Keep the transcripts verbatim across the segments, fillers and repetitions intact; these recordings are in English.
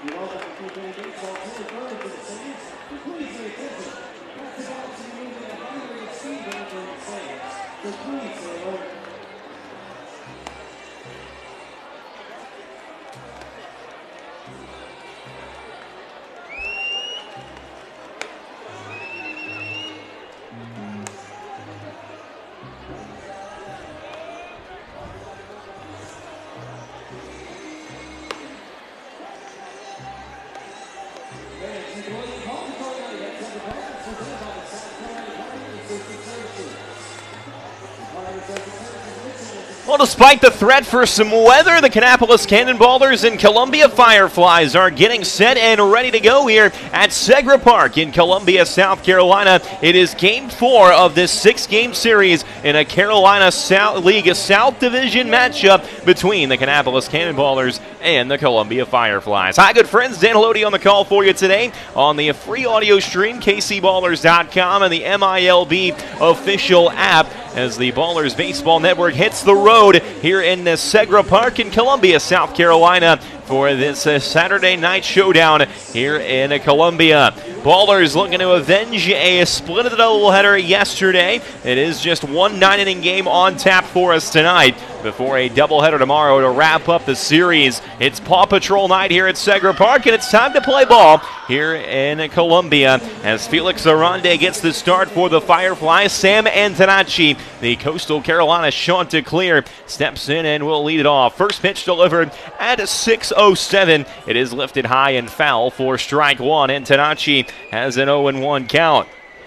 Well, despite the threat for some weather, the Kannapolis Cannonballers and Columbia Fireflies are getting set and ready to go here at Segra Park in Columbia, South Carolina. It is game four of this six-game series in a Carolina South League South Division matchup between the Kannapolis Cannonballers and the Columbia Fireflies. Hi, good friends. Dan Haloti on the call for you today on the free audio stream, K C Ballers dot com, and the M I L B official app as the Ballers Baseball Network hits the road here in uh, Segra Park in Columbia, South Carolina for this uh, Saturday night showdown here in uh, Columbia. Ballers looking to avenge a split of the doubleheader yesterday. It is just one nine-inning game on tap for us tonight before a doubleheader tomorrow to wrap up the series. It's Paw Patrol night here at Segra Park, and it's time to play ball here in Columbia as Felix Arande gets the start for the Fireflies. Sam Antonacci, the Coastal Carolina Chanticleer, steps in and will lead it off. First pitch delivered at six oh seven. It is lifted high and foul for strike one. Antonacci has an oh and one count.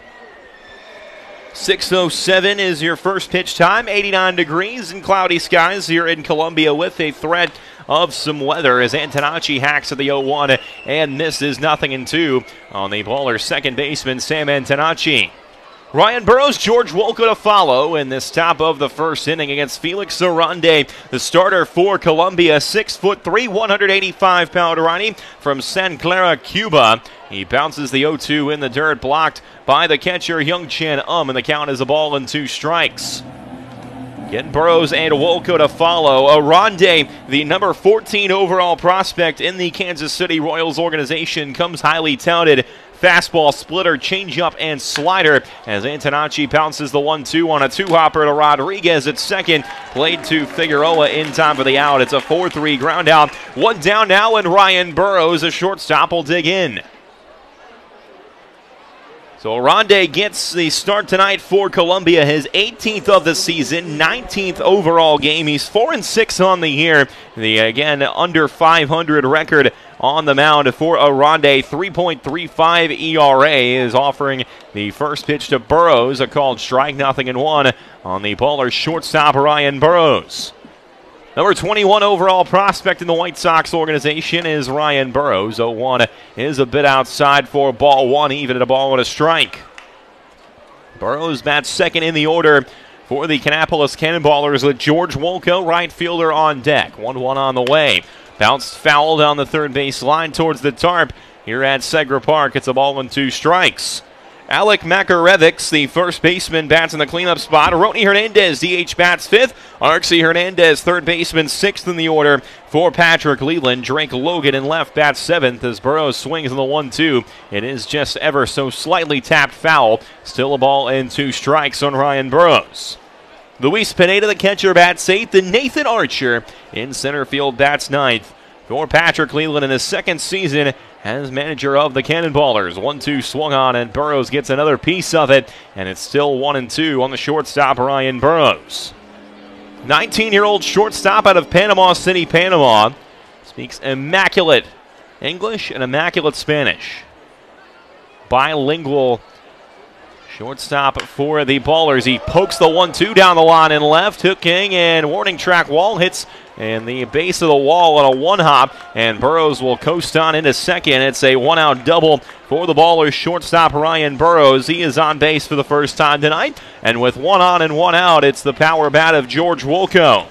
six oh seven is your first pitch time. eighty-nine degrees and cloudy skies here in Columbia with a threat of some weather as Antonacci hacks at the oh one and misses. Nothing in two on the Ballers' second baseman, Sam Antonacci. Ryan Burroughs, George Wolka to follow in this top of the first inning against Felix Arande, the starter for Columbia, six foot three, one hundred eighty-five pound righty from San Clara, Cuba. He bounces the oh two in the dirt, blocked by the catcher, Young Chan Um, and the count is a ball and two strikes. Getting Burroughs and Wolko to follow. Arande, the number fourteen overall prospect in the Kansas City Royals organization, comes highly touted. Fastball, splitter, changeup, and slider as Antonacci bounces the one two on a two-hopper to Rodriguez at second. Played to Figueroa in time for the out. It's a four three ground out. One down now, and Ryan Burroughs, a shortstop, will dig in. So Arande gets the start tonight for Columbia, his eighteenth of the season, nineteenth overall game. He's four and six on the year. The, again, under five hundred record on the mound for Arande. three point three five E R A is offering the first pitch to Burroughs, a called strike, nothing in one on the Ballers shortstop, Ryan Burroughs. Number twenty-one overall prospect in the White Sox organization is Ryan Burroughs. oh one is a bit outside for ball one, even at a ball and a strike. Burroughs bats second in the order for the Kannapolis Cannonballers with George Wolko, right fielder, on deck. one one on the way. Bounced foul down the third base line towards the tarp here at Segra Park. It's a ball and two strikes. Alec Makarevics, the first baseman, bats in the cleanup spot. Rony Hernandez, D H, bats fifth. Arxie Hernandez, third baseman, sixth in the order for Patrick Leland. Drake Logan in left bats seventh as Burroughs swings in the one two. It is just ever so slightly tapped foul. Still a ball and two strikes on Ryan Burroughs. Luis Pineda, the catcher, bats eighth, and Nathan Archer in center field bats ninth. For Patrick Leland in his second season as manager of the Cannonballers. one two swung on, and Burroughs gets another piece of it, and it's still one and two on the shortstop, Ryan Burroughs. nineteen-year-old shortstop out of Panama City, Panama. Speaks immaculate English and immaculate Spanish. Bilingual shortstop for the Ballers. He pokes the one two down the line in left, hooking, and warning track wall hits and the base of the wall on a one-hop, and Burroughs will coast on into second. It's a one-out double for the Ballers shortstop, Ryan Burroughs. He is on base for the first time tonight, and with one on and one out, it's the power bat of George Wolko.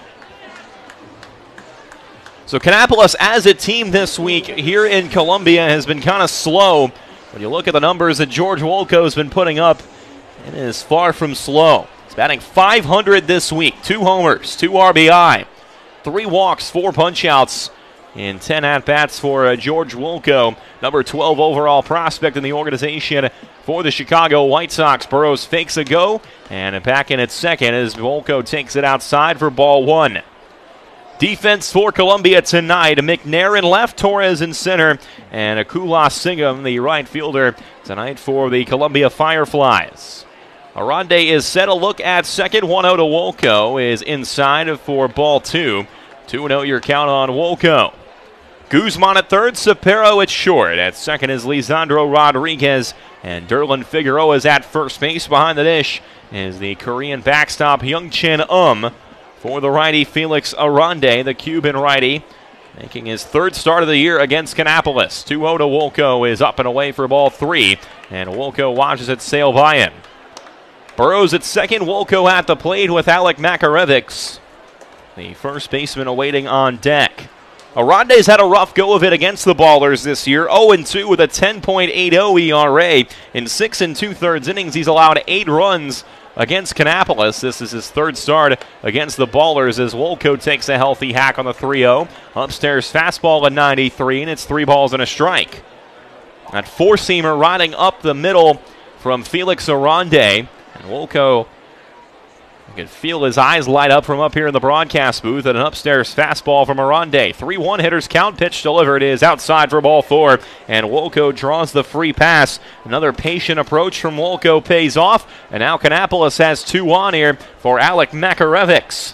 So Kannapolis as a team this week here in Columbia has been kind of slow. When you look at the numbers that George Wolko has been putting up, it is far from slow. He's batting five hundred this week, two homers, two R B I. Three walks, four punch-outs in ten at-bats for uh, George Wolko, number twelve overall prospect in the organization for the Chicago White Sox. Burrows fakes a go, and back in at second as Wolko takes it outside for ball one. Defense for Columbia tonight. McNair in left, Torres in center, and Akula Singham, the right fielder, tonight for the Columbia Fireflies. Arande is set. A look at second. one oh to Wolko is inside for ball two. two oh your count on Wolko. Guzman at third, Sapero at short. At second is Lisandro Rodriguez, and Derlin Figueroa is at first base. Behind the dish is the Korean backstop Hyung-Chin Um. For the righty, Felix Arande, the Cuban righty, making his third start of the year against Kannapolis. two oh to Wolko is up and away for ball three, and Wolko watches it sail by him. Burrows at second, Wolko at the plate with Alec Makarevics, the first baseman awaiting on deck. Arande's had a rough go of it against the Ballers this year, oh and two with a ten point eight oh E R A. In six and two-thirds innings, he's allowed eight runs against Kannapolis. This is his third start against the Ballers as Wolko takes a healthy hack on the three oh. Upstairs fastball at ninety-three, and it's three balls and a strike. That four-seamer riding up the middle from Felix Arande. And Wolko, you can feel his eyes light up from up here in the broadcast booth at an upstairs fastball from Arande. three one hitters count, pitch delivered is outside for ball four, and Wolko draws the free pass. Another patient approach from Wolko pays off, and now Kannapolis has two on here for Alec Makarevics.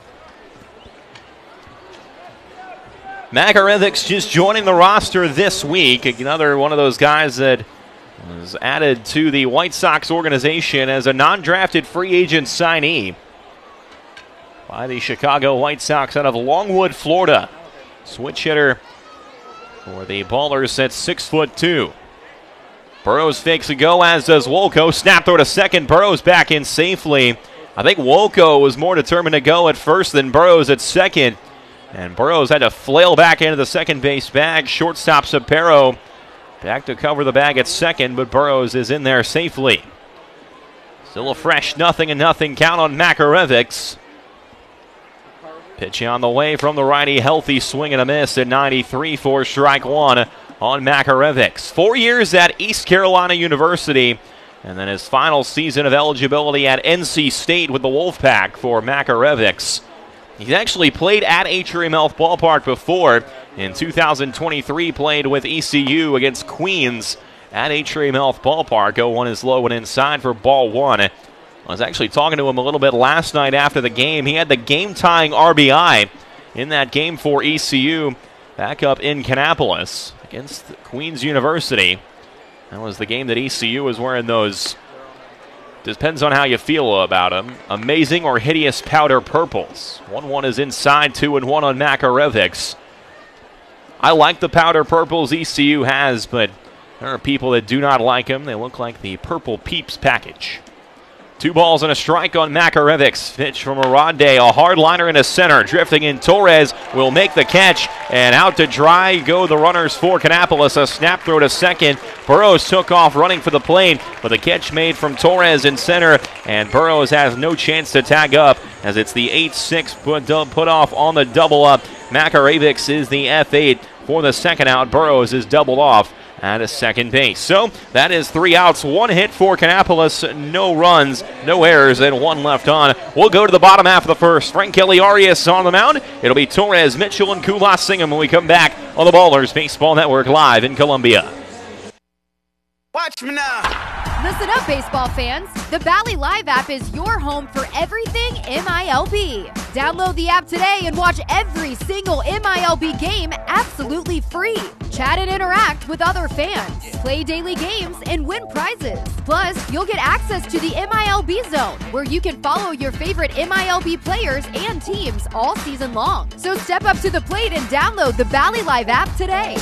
Makarevics just joining the roster this week. Another one of those guys that was added to the White Sox organization as a non-drafted free agent signee by the Chicago White Sox out of Longwood, Florida. Switch hitter for the Ballers at six foot two. Burrows fakes a go, as does Wolko. Snap throw to second. Burrows back in safely. I think Wolko was more determined to go at first than Burrows at second. And Burrows had to flail back into the second base bag. Shortstop Sapero back to cover the bag at second, but Burrows is in there safely. Still a fresh nothing and nothing count on Makarevics. Pitch on the way from the righty, healthy swing and a miss at ninety-three for strike one on Makarevics. Four years at East Carolina University, and then his final season of eligibility at N C State with the Wolfpack for Makarevics. He's actually played at Atrium Health Ballpark before. In two thousand twenty-three, played with E C U against Queens at Atrium Health Ballpark. oh one is low and inside for ball one. I was actually talking to him a little bit last night after the game. He had the game-tying R B I in that game for E C U back up in Kannapolis against Queens University. That was the game that E C U was wearing those, depends on how you feel about them, amazing or hideous powder purples. one one is inside, two and one on Makarevics. I like the powder purples E C U has, but there are people that do not like them. They look like the Purple Peeps package. Two balls and a strike on Makarevics. Pitch from Arande, a hard liner in the center. Drifting in, Torres will make the catch, and out to dry go the runners for Kannapolis. A snap throw to second. Burrows took off running for the plate, but the catch made from Torres in center, and Burrows has no chance to tag up as it's the eight six put, put off on the double up. Makarevics is the F eight for the second out. Burrows is doubled off at a second base. So that is three outs, one hit for Kannapolis, no runs, no errors, and one left on. We'll go to the bottom half of the first. Frank Kelly Arias on the mound. It'll be Torres, Mitchell, and Kula Singham when we come back on the Ballers Baseball Network live in Columbia. Watch me now. Listen up, baseball fans. The Bally Live app is your home for everything M I L B. Download the app today and watch every single M I L B game absolutely free. Chat and interact with other fans. Play daily games and win prizes. Plus, you'll get access to the M I L B Zone, where you can follow your favorite M I L B players and teams all season long. So step up to the plate and download the Bally Live app today.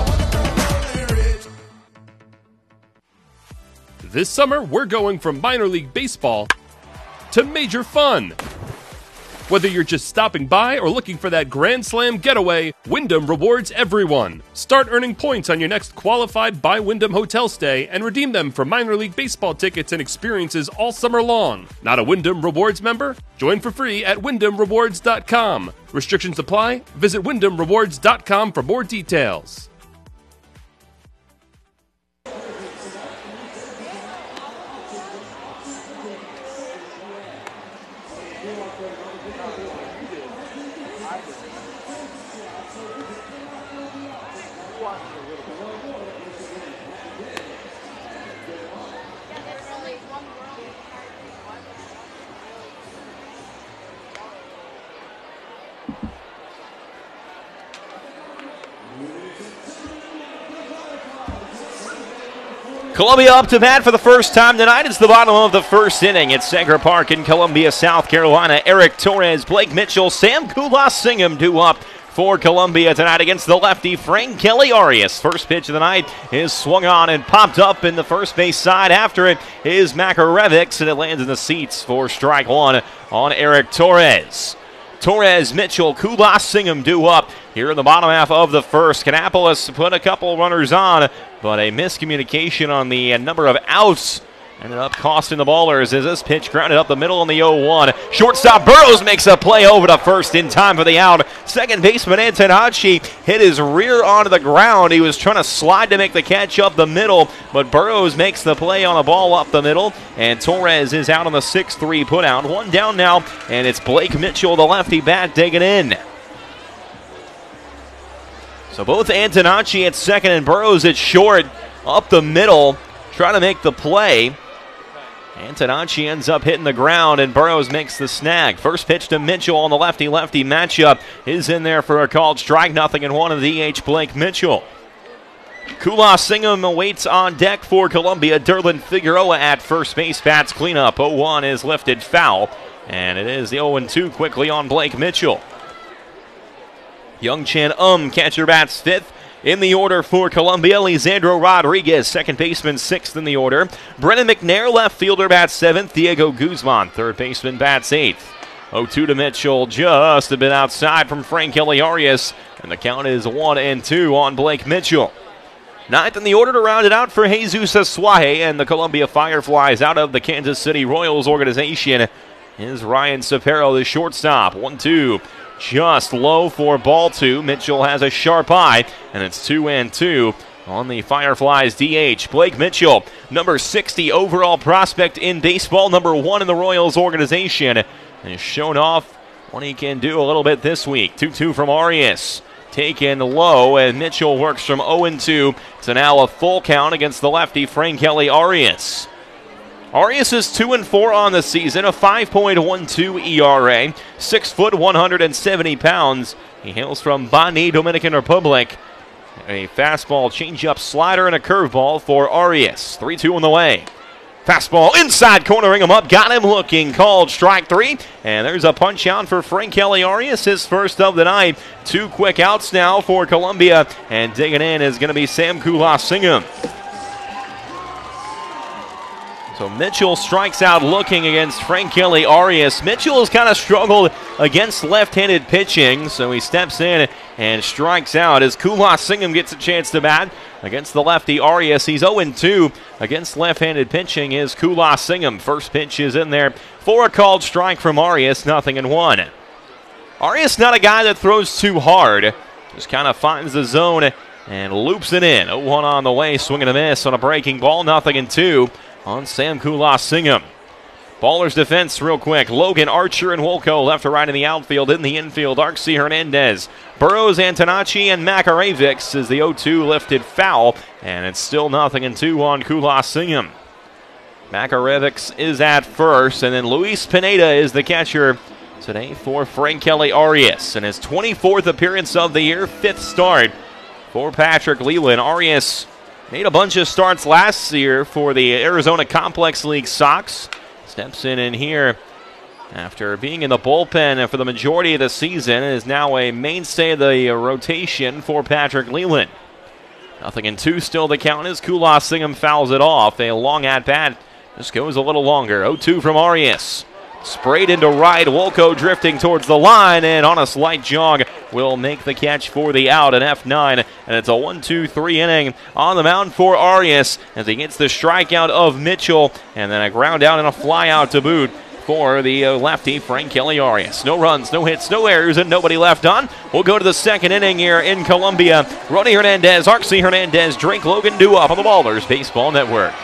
This summer, we're going from minor league baseball to major fun. Whether you're just stopping by or looking for that Grand Slam getaway, Wyndham rewards everyone. Start earning points on your next qualified by Wyndham hotel stay and redeem them for minor league baseball tickets and experiences all summer long. Not a Wyndham Rewards member? Join for free at wyndham rewards dot com. Restrictions apply. Visit wyndham rewards dot com for more details. Columbia up to bat for the first time tonight. It's the bottom of the first inning at Sanger Park in Columbia, South Carolina. Eric Torres, Blake Mitchell, Sam Kulas-Singham due up for Columbia tonight against the lefty Frankeli Arias. First pitch of the night is swung on and popped up in the first base side. After it is Makarevics, and it lands in the seats for strike one on Eric Torres. Torres, Mitchell, Kulas-Singham due up here in the bottom half of the first. Kannapolis put a couple runners on, but a miscommunication on the number of outs ended up costing the Ballers as this pitch grounded up the middle in the oh one. Shortstop Burrows makes a play over to first in time for the out. Second baseman Antonacci hit his rear onto the ground. He was trying to slide to make the catch up the middle, but Burrows makes the play on a ball up the middle, and Torres is out on the six three put out. One down now, and it's Blake Mitchell, the lefty bat, digging in. So both Antonacci at second and Burrows at short, up the middle, trying to make the play. Antonacci ends up hitting the ground, and Burrows makes the snag. First pitch to Mitchell on the lefty-lefty matchup is in there for a called strike. Nothing and one of the D H Blake Mitchell. Kulas-Singham awaits on deck for Columbia. Derlin Figueroa at first base. Bats cleanup. oh one is lifted foul, and it is the oh two quickly on Blake Mitchell. Young Chan Um, catcher, bats fifth. In the order for Columbia, Lisandro Rodriguez, second baseman, sixth in the order. Brennan McNair, left fielder, bats seventh. Diego Guzman, third baseman, bats eighth. oh two to Mitchell, just a bit outside from Frankeli Arias, and the count is one and two on Blake Mitchell. Ninth in the order to round it out for Jesus Asuaje and the Columbia Fireflies out of the Kansas City Royals organization is Ryan Cepero, the shortstop. one two. Just low for ball two. Mitchell has a sharp eye, and it's two and two on the Fireflies D H. Blake Mitchell, number sixty overall prospect in baseball, number one in the Royals organization, and has shown off what he can do a little bit this week. two two from Arias. Taken low, and Mitchell works from oh two to now a full count against the lefty Frankeli Arias. Arias is two and four on the season, a five point one two E R A, six foot one hundred seventy pounds. He hails from Bani, Dominican Republic. A fastball, changeup, slider, and a curveball for Arias. three two on the way. Fastball inside, cornering him up, got him looking, called strike three, and there's a punch out for Frankeli Arias, his first of the night. Two quick outs now for Columbia, and digging in is going to be Sam Kulas-Singham. So Mitchell strikes out looking against Frankeli Arias. Mitchell has kind of struggled against left-handed pitching, so he steps in and strikes out as Kulas-Singham gets a chance to bat against the lefty Arias. He's oh two against left-handed pitching is Kulas-Singham. First pitch is in there for a called strike from Arias, nothing and one. Arias not a guy that throws too hard, just kind of finds the zone and loops it in. oh one on the way, swing and a miss on a breaking ball, nothing and two on Sam Kulas-Singham. Ballers defense real quick. Logan, Archer, and Wolko left to right in the outfield. In the infield, Arksy, Hernandez, Burrows, Antonacci, and Makarevics is the oh two lifted foul, and it's still nothing and two on Kulas-Singham. Makarevics is at first, and then Luis Pineda is the catcher today for Frankeli Arias, and his twenty-fourth appearance of the year, fifth start for Patrick Leland. Arias made a bunch of starts last year for the Arizona Complex League Sox. Steps in in here after being in the bullpen for the majority of the season and is now a mainstay of the rotation for Patrick Leland. Nothing in two still the count as Kulas-Singham fouls it off. A long at-bat just goes a little longer. oh two from Arias. sprayed into right. Wolko drifting towards the line, and on a slight jog will make the catch for the out, an F nine. And it's a one two three inning on the mound for Arias as he gets the strikeout of Mitchell, and then a ground out and a fly out to boot for the uh, lefty, Frank Kelly Arias. No runs, no hits, no errors, and nobody left on. We'll go to the second inning here in Columbia. Ronnie Hernandez, Arksy Hernandez, Drake Logan due up on the Ballers Baseball Network.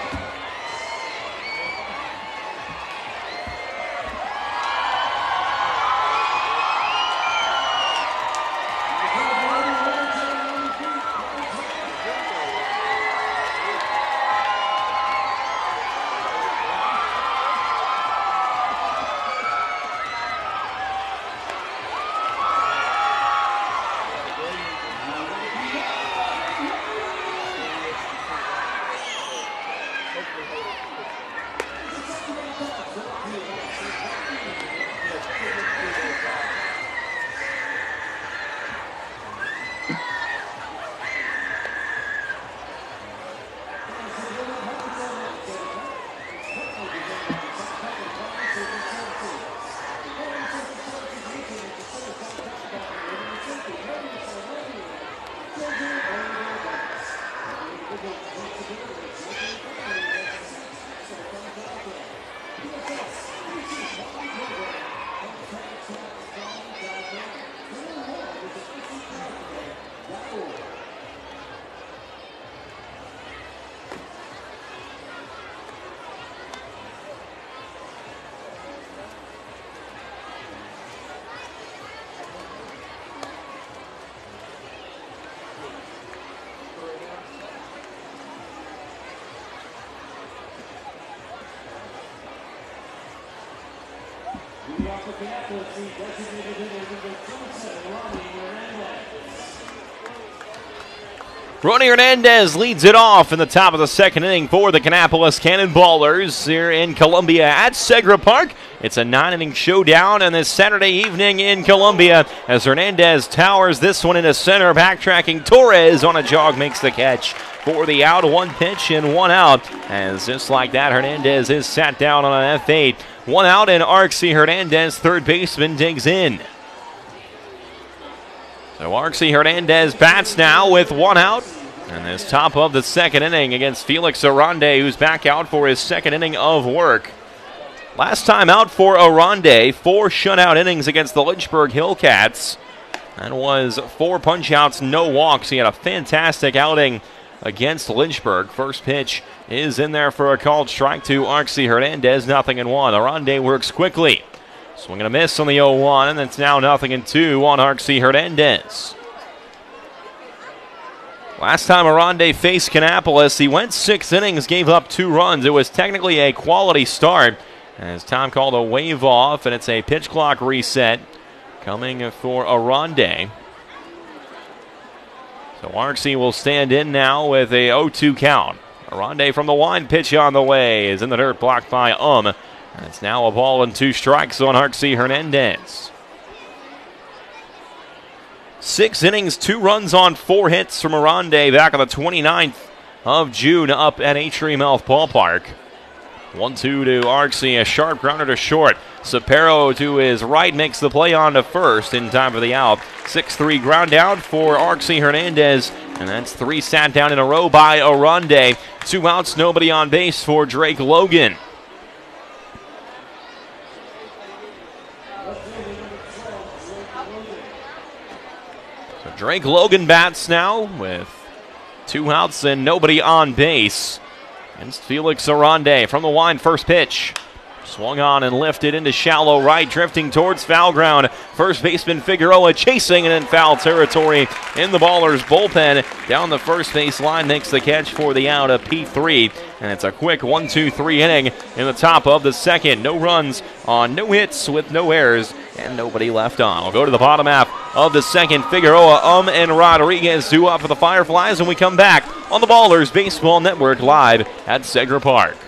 Ronnie Hernandez leads it off in the top of the second inning for the Kannapolis Cannonballers here in Columbia at Segra Park. It's a nine-inning showdown on this Saturday evening in Columbia as Hernandez towers this one into center, backtracking. Torres on a jog makes the catch for the out. One pitch and one out. As just like that, Hernandez is sat down on an F eight. One out, and Arksy Hernandez, third baseman, digs in. So Arksy Hernandez bats now with one out. And this top of the second inning against Felix Arande, who's back out for his second inning of work. Last time out for Arande, four shutout innings against the Lynchburg Hillcats. That was four punch-outs, no walks. He had a fantastic outing against Lynchburg. First pitch is in there for a called strike to Arksy Hernandez, nothing in one. Arande works quickly. Swing and a miss on the oh one, and it's now nothing in two on Arksy Hernandez. Last time Arande faced Kannapolis, he went six innings, gave up two runs. It was technically a quality start. As Tom called a wave off, and it's a pitch clock reset coming for Arande. So Arksy will stand in now with a oh two count. Arande from the wind pitch on the way is in the dirt, blocked by Um. And it's now a ball and two strikes on Arksy Hernandez. Six innings, two runs on four hits from Arande back on the twenty-ninth of June up at Atrium Health Ballpark. one two to Arksy, a sharp grounder to short. Sapero to his right makes the play on to first in time for the out. six three ground out for Arksy Hernandez, and that's three sat down in a row by Arande. Two outs, nobody on base for Drake Logan. Drake Logan bats now with two outs and nobody on base against Felix Arande. From the wind, first pitch. Swung on and lifted into shallow right, drifting towards foul ground. First baseman Figueroa chasing and in foul territory in the Ballers bullpen. Down the first base line, makes the catch for the out of P three. And it's a quick one two three inning in the top of the second. No runs on no hits with no errors and nobody left on. We'll go to the bottom half of the second. Figueroa, Um, and Rodriguez due up for the Fireflies, and we come back on the Ballers Baseball Network live at Segra Park.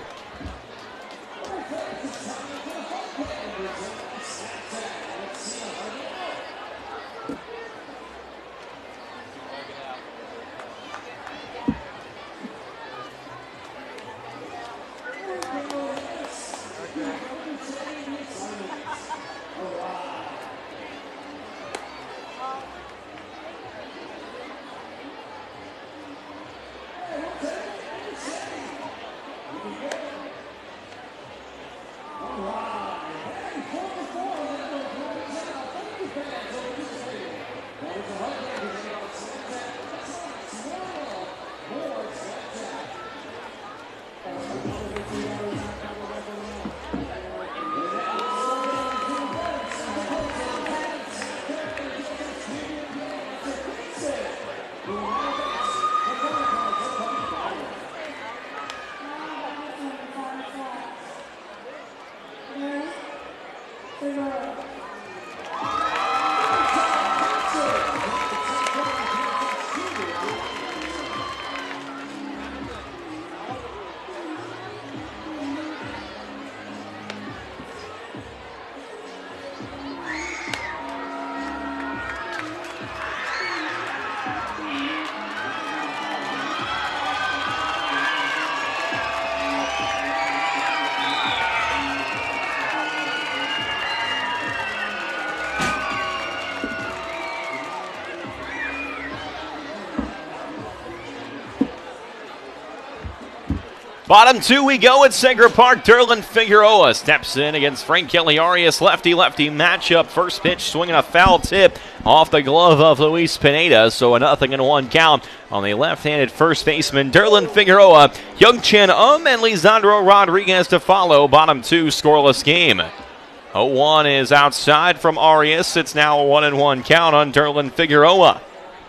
Bottom two we go at Segra Park. Derlin Figueroa steps in against Frank Kelly-Arias. Lefty-lefty matchup. First pitch swinging a foul tip off the glove of Luis Pineda. So a nothing and one count on the left-handed first baseman Derlin Figueroa. Youngchan Um and Lisandro Rodriguez to follow. Bottom two scoreless game. oh one is outside from Arias. It's now a one and one count on Derlin Figueroa.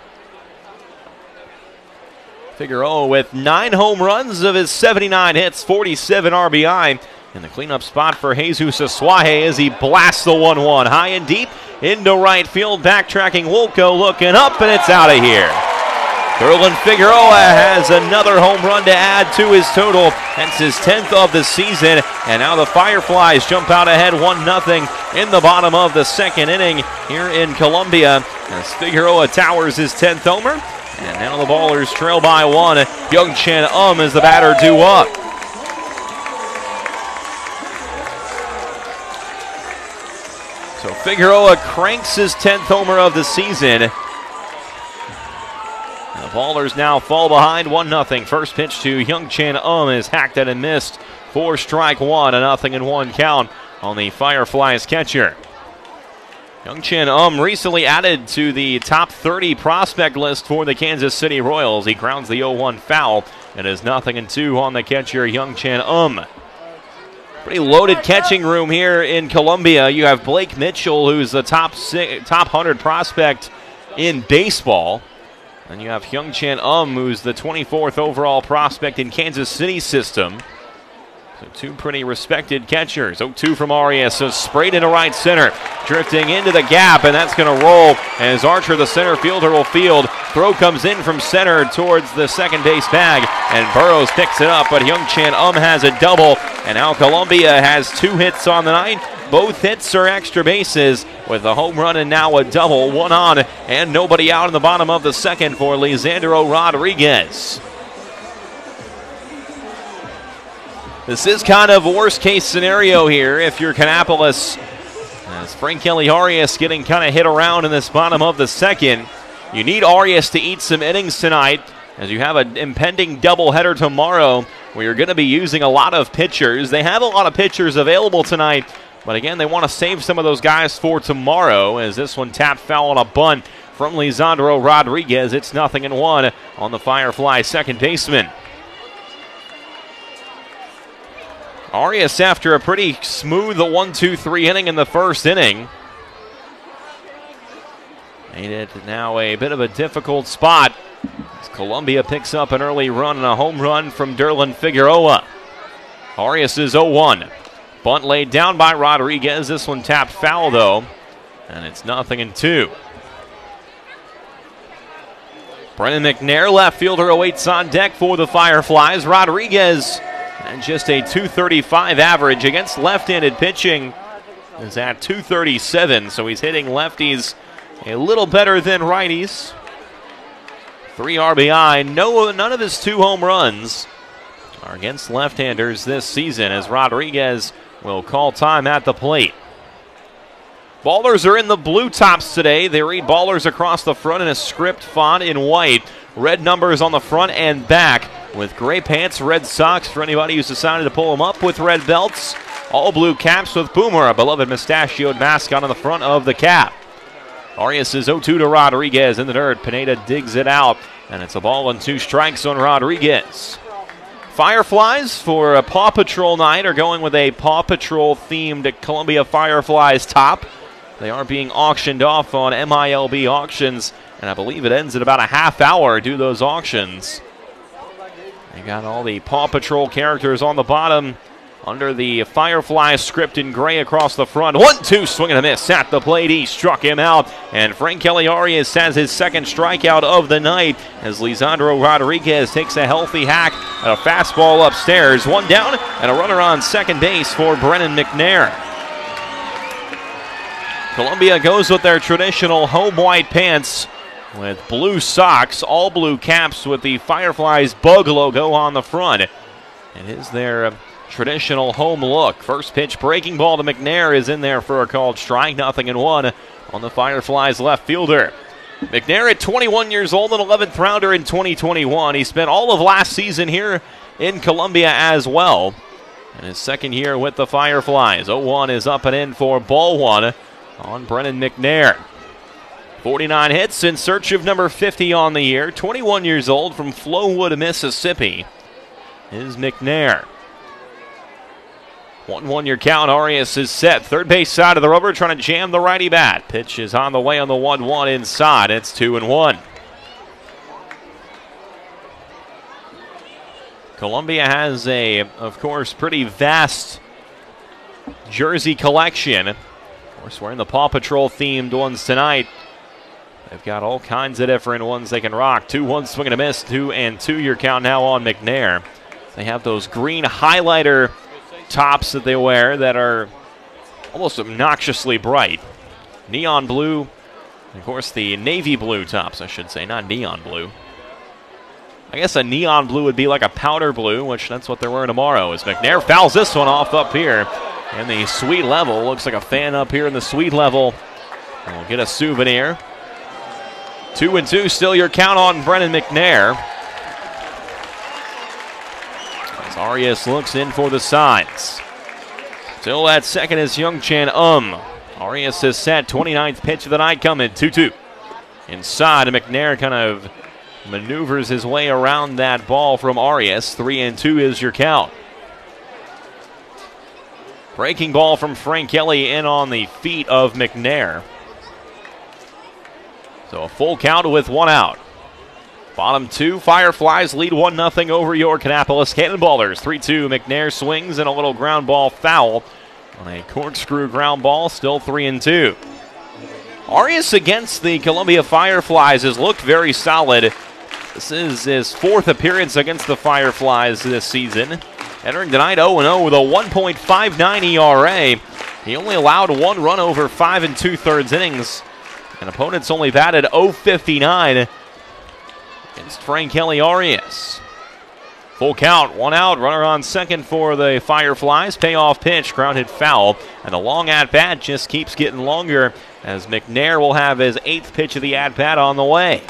Figueroa with nine home runs of his seventy-nine hits, forty-seven R B I. In the cleanup spot for Jesus Asuaje as he blasts the one one high and deep into right field. Backtracking Wolko looking up, and it's out of here. Derlin Figueroa has another home run to add to his total. That's his tenth of the season. And now the Fireflies jump out ahead one nothing in the bottom of the second inning here in Columbia as Figueroa towers his tenth homer. And now the Ballers trail by one. Youngchan Um is the batter due up. So Figueroa cranks his tenth homer of the season. And the Ballers now fall behind one nothing. First pitch to Youngchan Um is hacked at and missed for strike one. A nothing and one count on the Fireflies catcher. Youngchan Um recently added to the top thirty prospect list for the Kansas City Royals. He grounds the oh one foul. It is nothing and two on the catcher, Youngchan Um. Pretty loaded catching room here in Columbia. You have Blake Mitchell, who's the top six, top one hundred prospect in baseball. And you have Youngchan Um, who's the twenty-fourth overall prospect in Kansas City's system. So two pretty respected catchers. oh two from Arias, so sprayed into right center. Drifting into the gap, and that's going to roll as Archer, the center fielder, will field. Throw comes in from center towards the second base bag, and Burrows picks it up, but Youngchan Um has a double, and now Columbia has two hits on the night. Both hits are extra bases with a home run and now a double. One on and nobody out in the bottom of the second for Lisandro Rodriguez. This is kind of a worst-case scenario here if you're Kannapolis. As Frank Kelly-Arias getting kind of hit around in this bottom of the second. You need Arias to eat some innings tonight as you have an impending doubleheader tomorrow where you're going to be using a lot of pitchers. They have a lot of pitchers available tonight, but again, they want to save some of those guys for tomorrow as this one tapped foul on a bunt from Lisandro Rodriguez. It's nothing and one on the Firefly second baseman. Arias after a pretty smooth one two three inning in the first inning. Made it now a bit of a difficult spot as Columbia picks up an early run and a home run from Derlin Figueroa. Arias is oh one. Bunt laid down by Rodriguez. This one tapped foul though, and it's nothing and two. Brennan McNair, left fielder, awaits on deck for the Fireflies. Rodriguez, and just a two thirty-five average against left-handed pitching, is at two thirty-seven, so he's hitting lefties a little better than righties. Three R B I. No, none of his two home runs are against left-handers this season as Rodriguez will call time at the plate. Ballers are in the blue tops today. They read Ballers across the front in a script font in white. Red numbers on the front and back with gray pants, red socks for anybody who's decided to pull them up with red belts. All blue caps with Boomer, a beloved mustachioed mascot on the front of the cap. Arias is oh two to Rodriguez in the dirt. Pineda digs it out, and it's a ball and two strikes on Rodriguez. Fireflies for a Paw Patrol night are going with a Paw Patrol themed Columbia Fireflies top. They are being auctioned off on M I L B auctions, and I believe it ends in about a half hour to those auctions. They got all the Paw Patrol characters on the bottom under the Firefly script in gray across the front. one two, swing and a miss at the plate. He struck him out, and Frank Kelly-Arias has his second strikeout of the night as Lisandro Rodriguez takes a healthy hack at a fastball upstairs. One down and a runner on second base for Brennan McNair. Columbia goes with their traditional home white pants with blue socks, all blue caps with the Fireflies bug logo on the front. It is their uh, traditional home look. First pitch breaking ball to McNair is in there for a called strike. Nothing and one on the Fireflies left fielder. McNair at twenty-one years old, an eleventh rounder in twenty twenty-one. He spent all of last season here in Columbia as well. And his second year with the Fireflies. oh one is up and in for ball one on Brennan McNair. forty-nine hits in search of number fifty on the year. twenty-one years old from Flowood, Mississippi, is McNair. one one your count. Arias is set. Third base side of the rubber, trying to jam the righty bat. Pitch is on the way on the one one inside. It's two and one. Columbia has a, of course, pretty vast jersey collection. Of course, we're in the Paw Patrol themed ones tonight. They've got all kinds of different ones they can rock. two one swing and a miss. Two and two your count now on McNair. They have those green highlighter tops that they wear that are almost obnoxiously bright. Neon blue. And of course, the navy blue tops, I should say, not neon blue. I guess a neon blue would be like a powder blue, which that's what they're wearing tomorrow. As McNair fouls this one off up here. And the suite level, looks like a fan up here in the suite level. And we'll get a souvenir. Two and two, still your count on Brennan McNair. As Arias looks in for the signs. Still at second is Youngchan Um. Arias is set, twenty-ninth pitch of the night coming, two two. Inside, McNair kind of maneuvers his way around that ball from Arias. Three and two is your count. Breaking ball from Frank Kelly in on the feet of McNair. So a full count with one out. Bottom two, Fireflies lead one nothing over York Annapolis Cannonballers. three two, McNair swings and a little ground ball foul on a corkscrew ground ball, still three and two. Arias against the Columbia Fireflies has looked very solid. This is his fourth appearance against the Fireflies this season. Entering tonight oh and oh with a one point five nine E R A. He only allowed one run over five and two-thirds innings. And opponents only batted oh fifty-nine against Frank Kelly Arias. Full count, one out, runner on second for the Fireflies. Payoff pitch, grounded foul. And the long at-bat just keeps getting longer as McNair will have his eighth pitch of the at-bat on the way.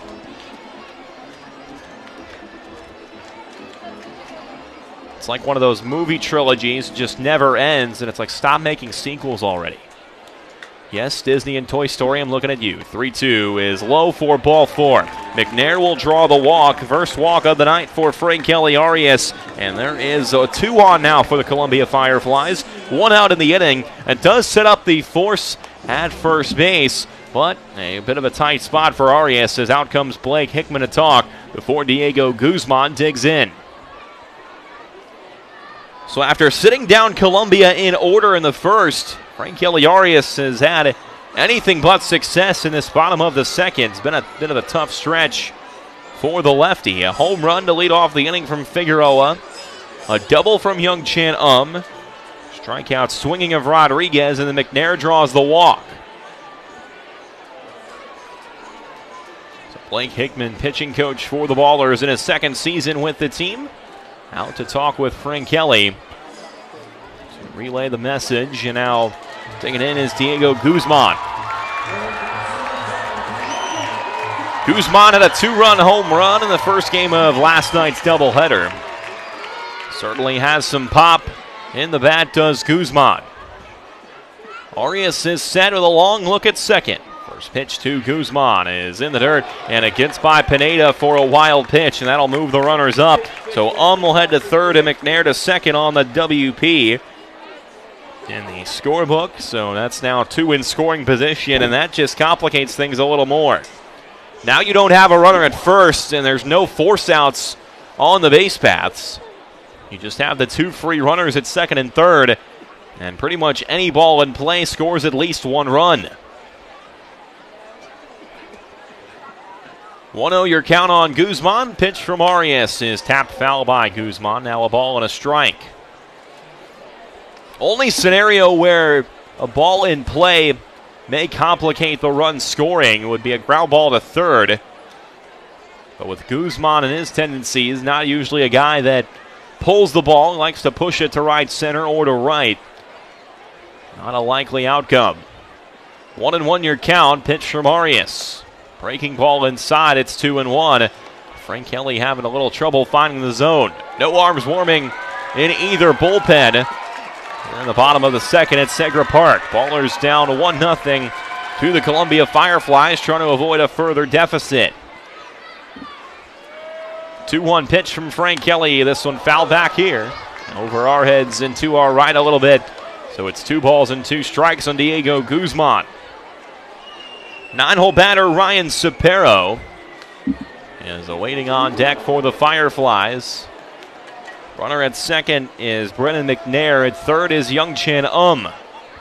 It's like one of those movie trilogies, just never ends, and it's like, stop making sequels already. Yes, Disney and Toy Story, I'm looking at you. three two is low for ball four. McNair will draw the walk. First walk of the night for Frank Kelly Arias. And there is a two on now for the Columbia Fireflies. One out in the inning. It does set up the force at first base. But a bit of a tight spot for Arias as out comes Blake Hickman to talk before Diego Guzman digs in. So after sitting down Columbia in order in the first, Frank Kelly Arias has had anything but success in this bottom of the second. It's been a bit of a tough stretch for the lefty. A home run to lead off the inning from Figueroa. A double from Youngchan Um. Strikeout swinging of Rodriguez, and then McNair draws the walk. So Blake Hickman, pitching coach for the Ballers in his second season with the team. Out to talk with Frank Kelly. To relay the message, and now taking in is Diego Guzman. Guzman had a two-run home run in the first game of last night's doubleheader. Certainly has some pop in the bat, does Guzman. Arias is set with a long look at second. First pitch to Guzman is in the dirt, and it gets by Pineda for a wild pitch, and that'll move the runners up. So Um will head to third and McNair to second on the W P in the scorebook. So that's now two in scoring position, and that just complicates things a little more. Now you don't have a runner at first, and there's no force outs on the base paths. You just have the two free runners at second and third, and pretty much any ball in play scores at least one run. one oh your count on Guzman. Pitch from Arias is tapped foul by Guzman. Now a ball and a strike. Only scenario where a ball in play may complicate the run scoring would be a ground ball to third. But with Guzman and his tendencies, not usually a guy that pulls the ball, likes to push it to right center or to right. Not a likely outcome. One and one your count. Pitch from Arias. Breaking ball inside, it's two and one. Frank Kelly having a little trouble finding the zone. No arms warming in either bullpen. In the bottom of the second at Segra Park. Ballers down one nothing to the Columbia Fireflies, trying to avoid a further deficit. two one pitch from Frank Kelly. This one fouled back here. Over our heads and to our right a little bit. So it's two balls and two strikes on Diego Guzman. Nine-hole batter Ryan Cepero is awaiting on deck for the Fireflies. Runner at second is Brennan McNair. At third is Youngchan Um.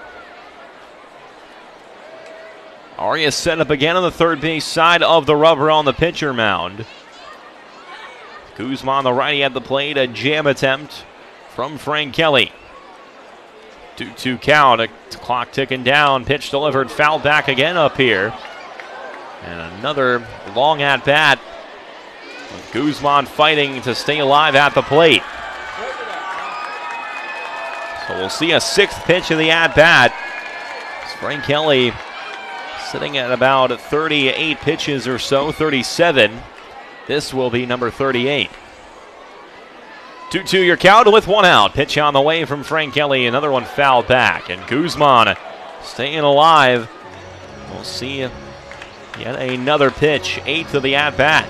Arias set up again on the third base side of the rubber on the pitcher mound. Guzman, the righty at the plate. A jam attempt from Frank Kelly. two two count. A clock ticking down. Pitch delivered. Foul back again up here. And another long at bat. With Guzman fighting to stay alive at the plate. So we'll see a sixth pitch of the at-bat. Frank Kelly sitting at about thirty-eight pitches or so, thirty-seven. This will be number thirty-eight. two two your count with one out. Pitch on the way from Frank Kelly. Another one fouled back. And Guzman staying alive. We'll see yet another pitch, eighth of the at-bat.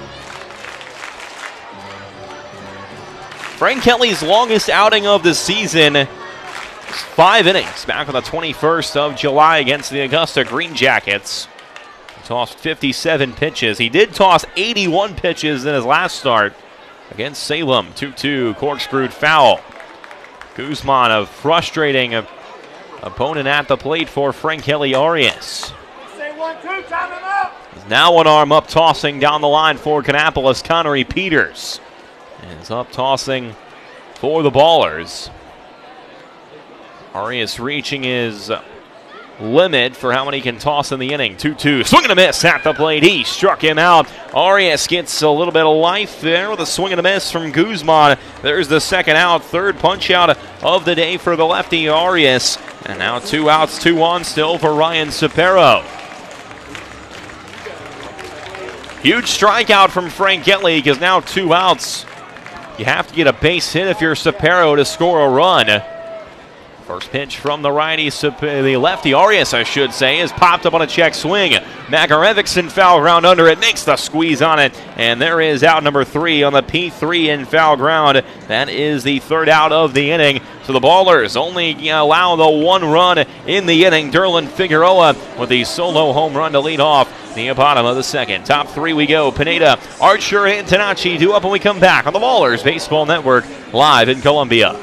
Frank Kelly's longest outing of the season. Five innings back on the twenty-first of July against the Augusta Green Jackets. He tossed fifty-seven pitches. He did toss eighty-one pitches in his last start against Salem. two two corkscrewed foul. Guzman, a frustrating uh, opponent at the plate for Frank Kelly Arias. Now one arm up tossing down the line for Kannapolis. Connery Peters is up tossing for the Ballers. Arias reaching his limit for how many he can toss in the inning. two two, swing and a miss at the plate. He struck him out. Arias gets a little bit of life there with a swing and a miss from Guzman. There's the second out, third punch out of the day for the lefty Arias. And now two outs, two on still for Ryan Cepero. Huge strikeout from Frank Kelly because now two outs. You have to get a base hit if you're Cepero to score a run. First pitch from the righty, the lefty, Arias, I should say, is popped up on a check swing. Makarevic's in foul ground under it, makes the squeeze on it, and there is out number three on the P three in foul ground. That is the third out of the inning. So the Ballers only allow the one run in the inning. Derlin Figueroa with the solo home run to lead off the bottom of the second. Top three we go. Pineda, Archer, and Tanachi due up when we come back on the Ballers Baseball Network live in Columbia.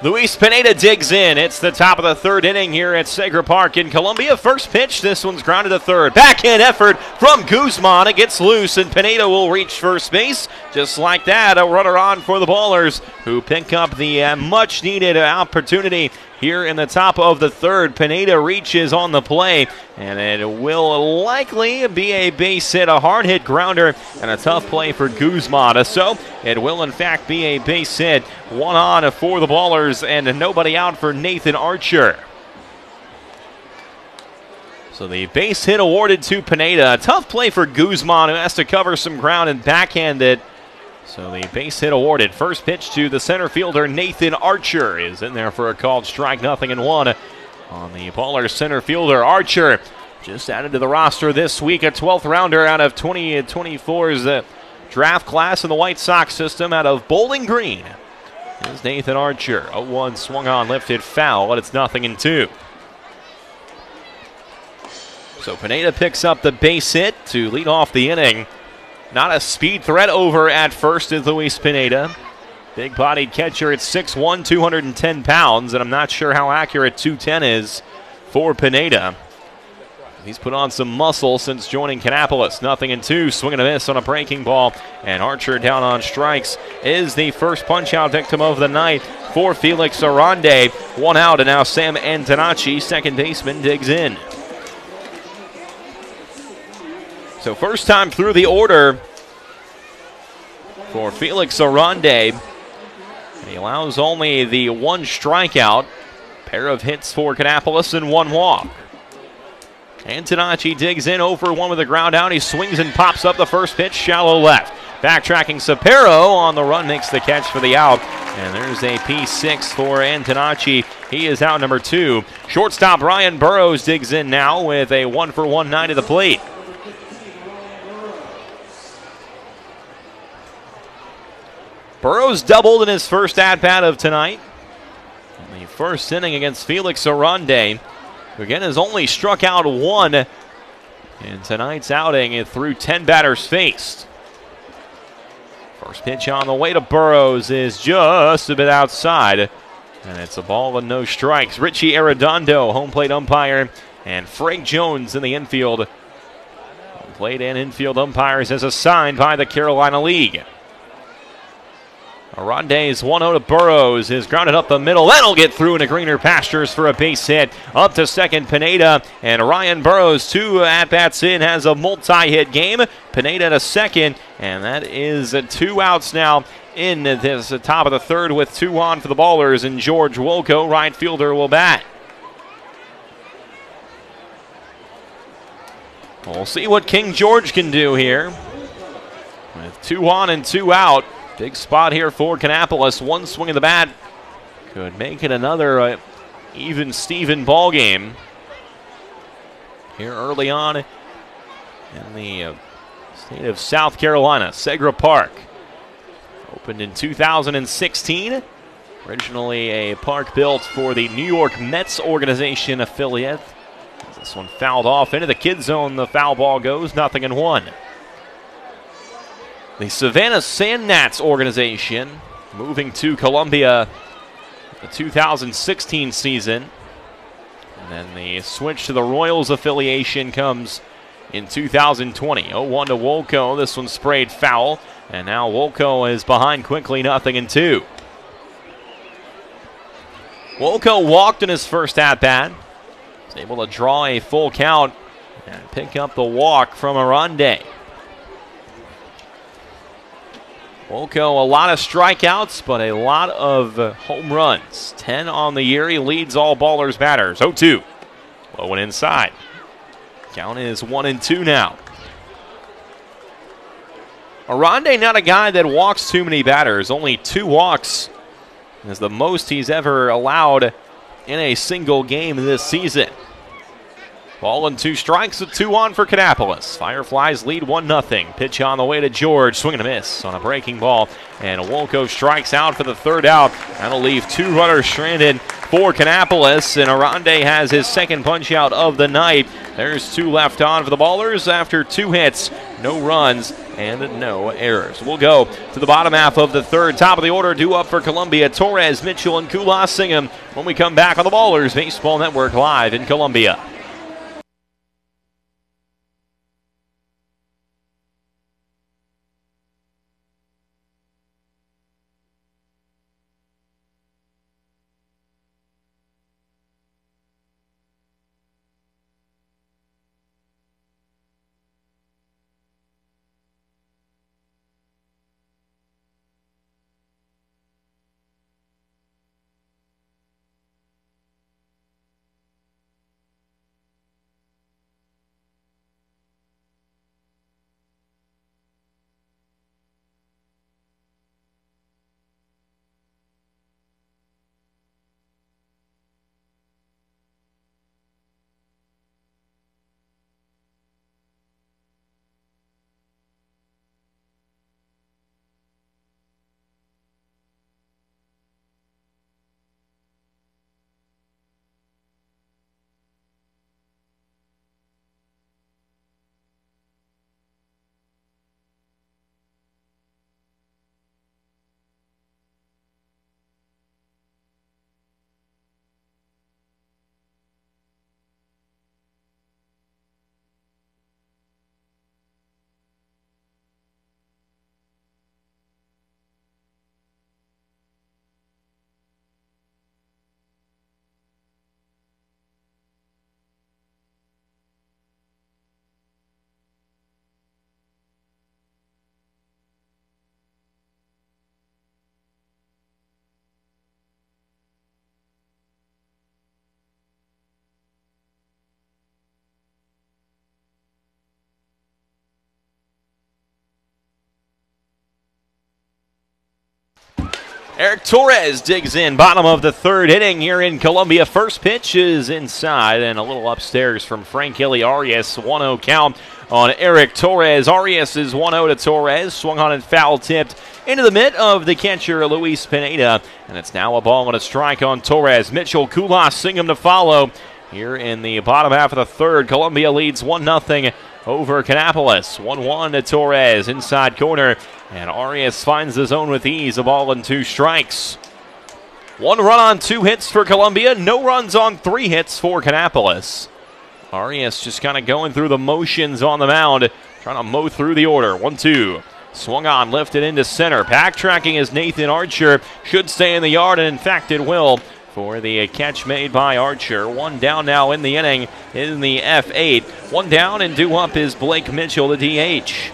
Luis Pineda digs in. It's the top of the third inning here at Segra Park in Columbia. First pitch, this one's grounded to third. Backhand effort from Guzman. It gets loose, and Pineda will reach first base. Just like that, a runner on for the Ballers, who pick up the uh, much-needed opportunity here in the top of the third. Pineda reaches on the play, and it will likely be a base hit, a hard-hit grounder, and a tough play for Guzman. So it will, in fact, be a base hit. One on for the Ballers, and nobody out for Nathan Archer. So the base hit awarded to Pineda. A tough play for Guzman, who has to cover some ground and backhand it. So the base hit awarded. First pitch to the center fielder, Nathan Archer, is in there for a called strike, nothing in one. On the Ballers center fielder, Archer, just added to the roster this week, a twelfth rounder out of twenty twenty-four's uh, draft class in the White Sox system out of Bowling Green. Here's Nathan Archer. oh one swung on, lifted foul, but it's nothing in two. So Pineda picks up the base hit to lead off the inning. Not a speed threat over at first is Luis Pineda. Big-bodied catcher at six one, two hundred ten pounds, and I'm not sure how accurate two ten is for Pineda. He's put on some muscle since joining Kannapolis. Nothing in two, swing and a miss on a breaking ball, and Archer down on strikes is the first punch-out victim of the night for Felix Arande. One out, and now Sam Antonacci, second baseman, digs in. So first time through the order for Felix Arande. He allows only the one strikeout. Pair of hits for Kannapolis and one walk. Antonacci digs in oh for one with a ground out. He swings and pops up the first pitch, shallow left. Backtracking Sapero on the run, makes the catch for the out. And there's a P six for Antonacci. He is out number two. Shortstop Ryan Burrows digs in now with a one for one nine to the plate. Burrows doubled in his first at-bat of tonight. In the first inning against Felix Arande, who again has only struck out one in tonight's outing through ten batters faced. First pitch on the way to Burrows is just a bit outside, and it's a ball and no strikes. Richie Arredondo, home plate umpire, and Frank Jones in the infield. Home plate and infield umpires as assigned by the Carolina League. Arande's one oh to Burrows is grounded up the middle. That'll get through into greener pastures for a base hit. Up to second, Pineda. And Ryan Burrows, two at-bats in, has a multi-hit game. Pineda to second. And that is two outs now in this top of the third with two on for the Ballers. And George Wolko, right fielder, will bat. We'll see what King George can do here. With two on and two out. Big spot here for Kannapolis. One swing of the bat could make it another uh, even Steven ball game here early on in the uh, state of South Carolina. Segra Park opened in two thousand sixteen. Originally a park built for the New York Mets organization affiliate. This one fouled off into the kid zone. The foul ball goes, nothing in one. The Savannah Sand Gnats organization moving to Columbia the two thousand sixteen season. And then the switch to the Royals affiliation comes in two thousand twenty. oh one to Wolko. This one sprayed foul. And now Wolko is behind quickly, nothing in two. Wolko walked in his first at-bat. Was able to draw a full count and pick up the walk from Arande. Wolko, a lot of strikeouts, but a lot of home runs. ten on the year. He leads all Ballers batters. oh two. Low and inside. Count is one and two now. Arande, not a guy that walks too many batters. Only two walks is the most he's ever allowed in a single game this season. Ball and two strikes, a two on for Kannapolis. Fireflies lead one nothing. Pitch on the way to George. Swing and a miss on a breaking ball. And Wolko strikes out for the third out. That'll leave two runners stranded for Kannapolis. And Arande has his second punch out of the night. There's two left on for the Ballers after two hits. No runs. and no errors. We'll go to the bottom half of the third. Top of the order due up for Columbia. Torres, Mitchell, and Kulas Singham when we come back on the Ballers Baseball Network live in Columbia. Eric Torres digs in, bottom of the third inning here in Columbia. First pitch is inside and a little upstairs from Frankeli Arias. one oh count on Eric Torres. Arias is one oh to Torres. Swung on and foul tipped into the mitt of the catcher, Luis Pineda. And it's now a ball and a strike on Torres. Mitchell, Kulas, Singham to follow. Here in the bottom half of the third, Columbia leads one nothing over Kannapolis. one one to Torres, inside corner. And Arias finds the zone with ease. A ball and two strikes. One run on two hits for Columbia. No runs on three hits for Kannapolis. Arias just kind of going through the motions on the mound, trying to mow through the order. one two. Swung on, lifted into center. Backtracking is Nathan Archer. Should stay in the yard, and in fact it will, for the catch made by Archer. One down now in the inning in the F eight. One down and due up is Blake Mitchell, the D H.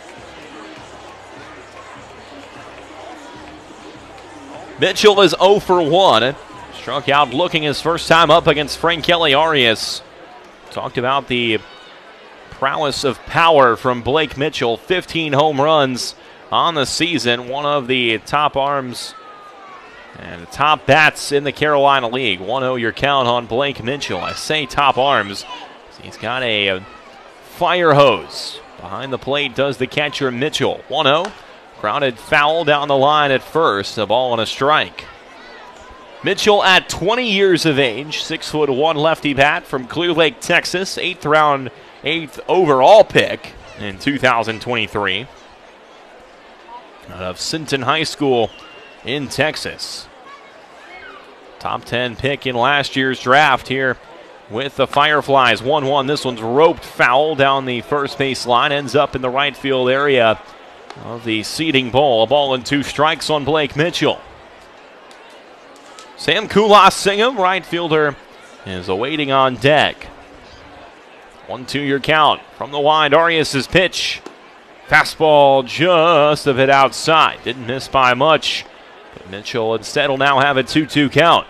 Mitchell is oh for one. Struck out looking his first time up against Frankeli Arias. Talked about the prowess of power from Blake Mitchell. fifteen home runs on the season. One of the top arms and the top bats in the Carolina League. one oh your count on Blake Mitchell. I say top arms. He's got a fire hose. Behind the plate does the catcher Mitchell. one oh. Grounded foul down the line at first. A ball and a strike. Mitchell at twenty years of age. six foot one lefty bat from Clear Lake, Texas. eighth round, eighth overall pick in two thousand twenty-three. Out of Sinton High School in Texas. Top ten pick in last year's draft here with the Fireflies. one one. This one's roped foul down the first base line. Ends up in the right field area of the seating bowl. A ball and two strikes on Blake Mitchell. Sam Kulas Singham, right fielder, is awaiting on deck. one two your count. From the wind, Arias' pitch. Fastball just a bit outside. Didn't miss by much. But Mitchell instead will now have a two two count.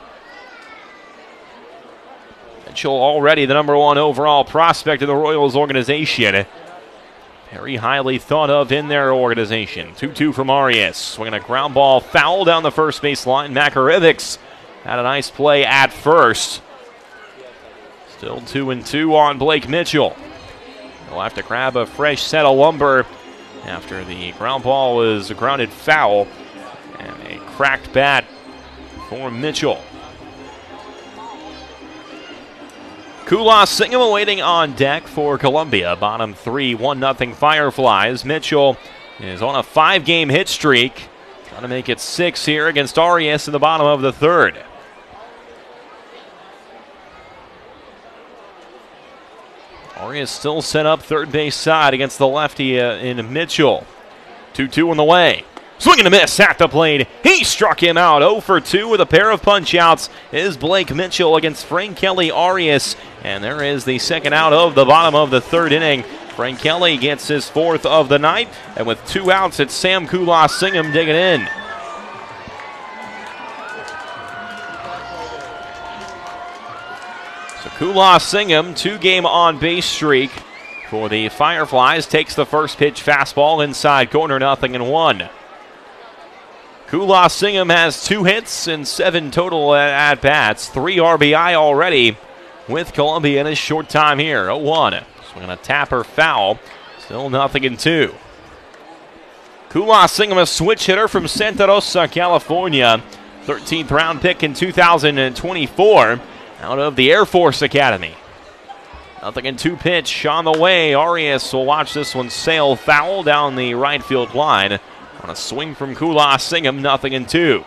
Mitchell already the number one overall prospect of the Royals organization. Very highly thought of in their organization. two two from Arias. Swinging a ground ball foul down the first base line. Makarevics had a nice play at first. Still two and two on Blake Mitchell. He'll have to grab a fresh set of lumber after the ground ball was grounded foul. And a cracked bat for Mitchell. Kula Singham awaiting on deck for Columbia. Bottom three, one nothing Fireflies. Mitchell is on a five-game hit streak. Trying to make it six here against Arias in the bottom of the third. Arias still set up third base side against the lefty uh, in Mitchell. two two on the way. Swing and a miss at the plate. He struck him out. oh for two with a pair of punch-outs is Blake Mitchell against Frankeli Arias. And there is the second out of the bottom of the third inning. Frankeli gets his fourth of the night. And with two outs, it's Sam Kula Singham digging in. So Kula Singham, two-game on-base streak for the Fireflies. Takes the first pitch fastball inside corner, nothing and one. Kula Singham has two hits and seven total at-bats. Three R B I already with Columbia in his short time here. oh one. Swinging a tapper foul. Still nothing in two. Kula Singham, a switch hitter from Santa Rosa, California. thirteenth round pick in two thousand twenty-four out of the Air Force Academy. Nothing in two pitch on the way. Arias will watch this one sail foul down the right field line. On a swing from Kula Singham, nothing in two.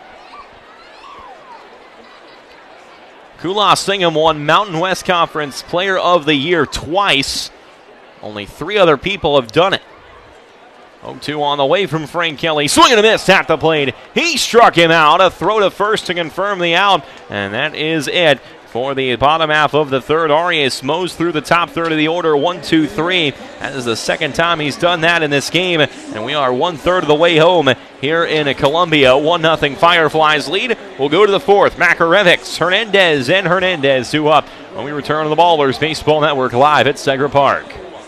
Kula Singham won Mountain West Conference Player of the Year twice. Only three other people have done it. oh two on the way from Frankeli. Swing and a miss at the plate. He struck him out. A throw to first to confirm the out. And that is it. For the bottom half of the third, Arias mows through the top third of the order, one, two, three. That is the second time he's done that in this game, and we are one-third of the way home here in Columbia. one nothing Fireflies lead. We'll go to the fourth. Makarevics, Hernandez, and Hernandez two up when we return to the Ballers Baseball Network live at Segra Park.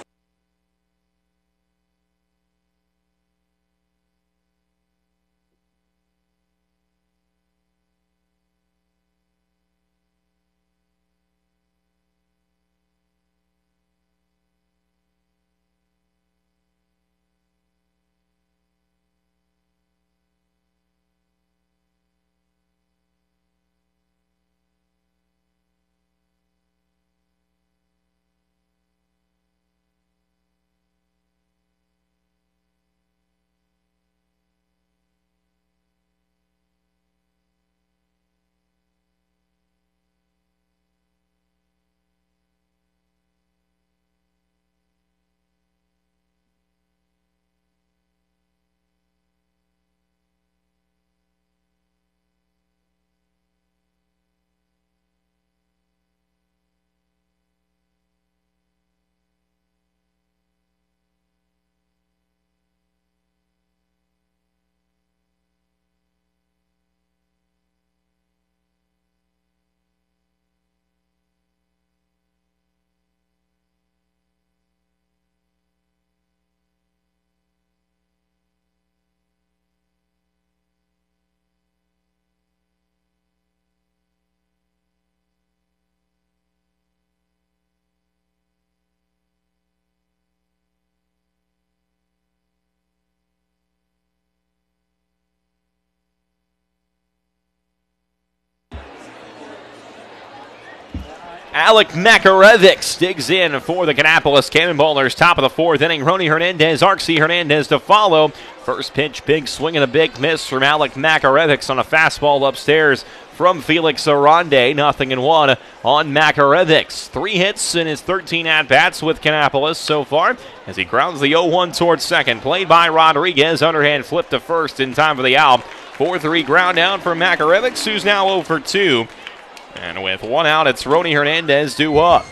Alec Makarevics digs in for the Kannapolis Cannonballers. Top of the fourth inning. Rony Hernandez, Arxie Hernandez to follow. First pitch, big swing and a big miss from Alec Makarevics on a fastball upstairs from Felix Arande. Nothing in one on Makarevics. Three hits in his thirteen at-bats with Kannapolis so far as he grounds the oh one towards second. Played by Rodriguez. Underhand flip to first in time for the out. four three ground down for Makarevics, who's now oh for two. And with one out, it's Rony Hernandez due up.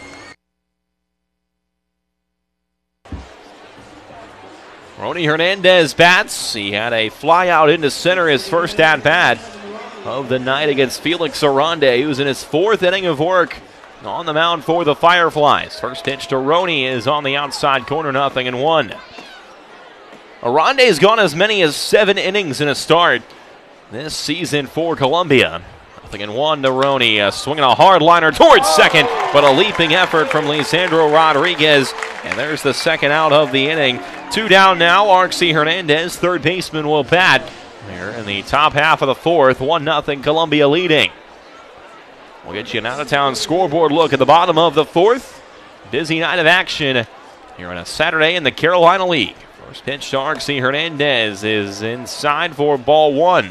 Rony Hernandez bats. He had a fly out into center, his first at-bat of the night against Felix Arande, who's in his fourth inning of work on the mound for the Fireflies. First pitch to Rony is on the outside corner, nothing and one. Arande's gone as many as seven innings in a start this season for Columbia. And one to Rony, uh, swinging a hard liner towards second, but a leaping effort from Lisandro Rodriguez, and there's the second out of the inning. Two down now, Arxie Hernandez, third baseman, will bat here in the top half of the fourth, one nothing Columbia leading. We'll get you an out-of-town scoreboard look at the bottom of the fourth. Busy night of action here on a Saturday in the Carolina League. First pitch to Arksy Hernandez is inside for ball one.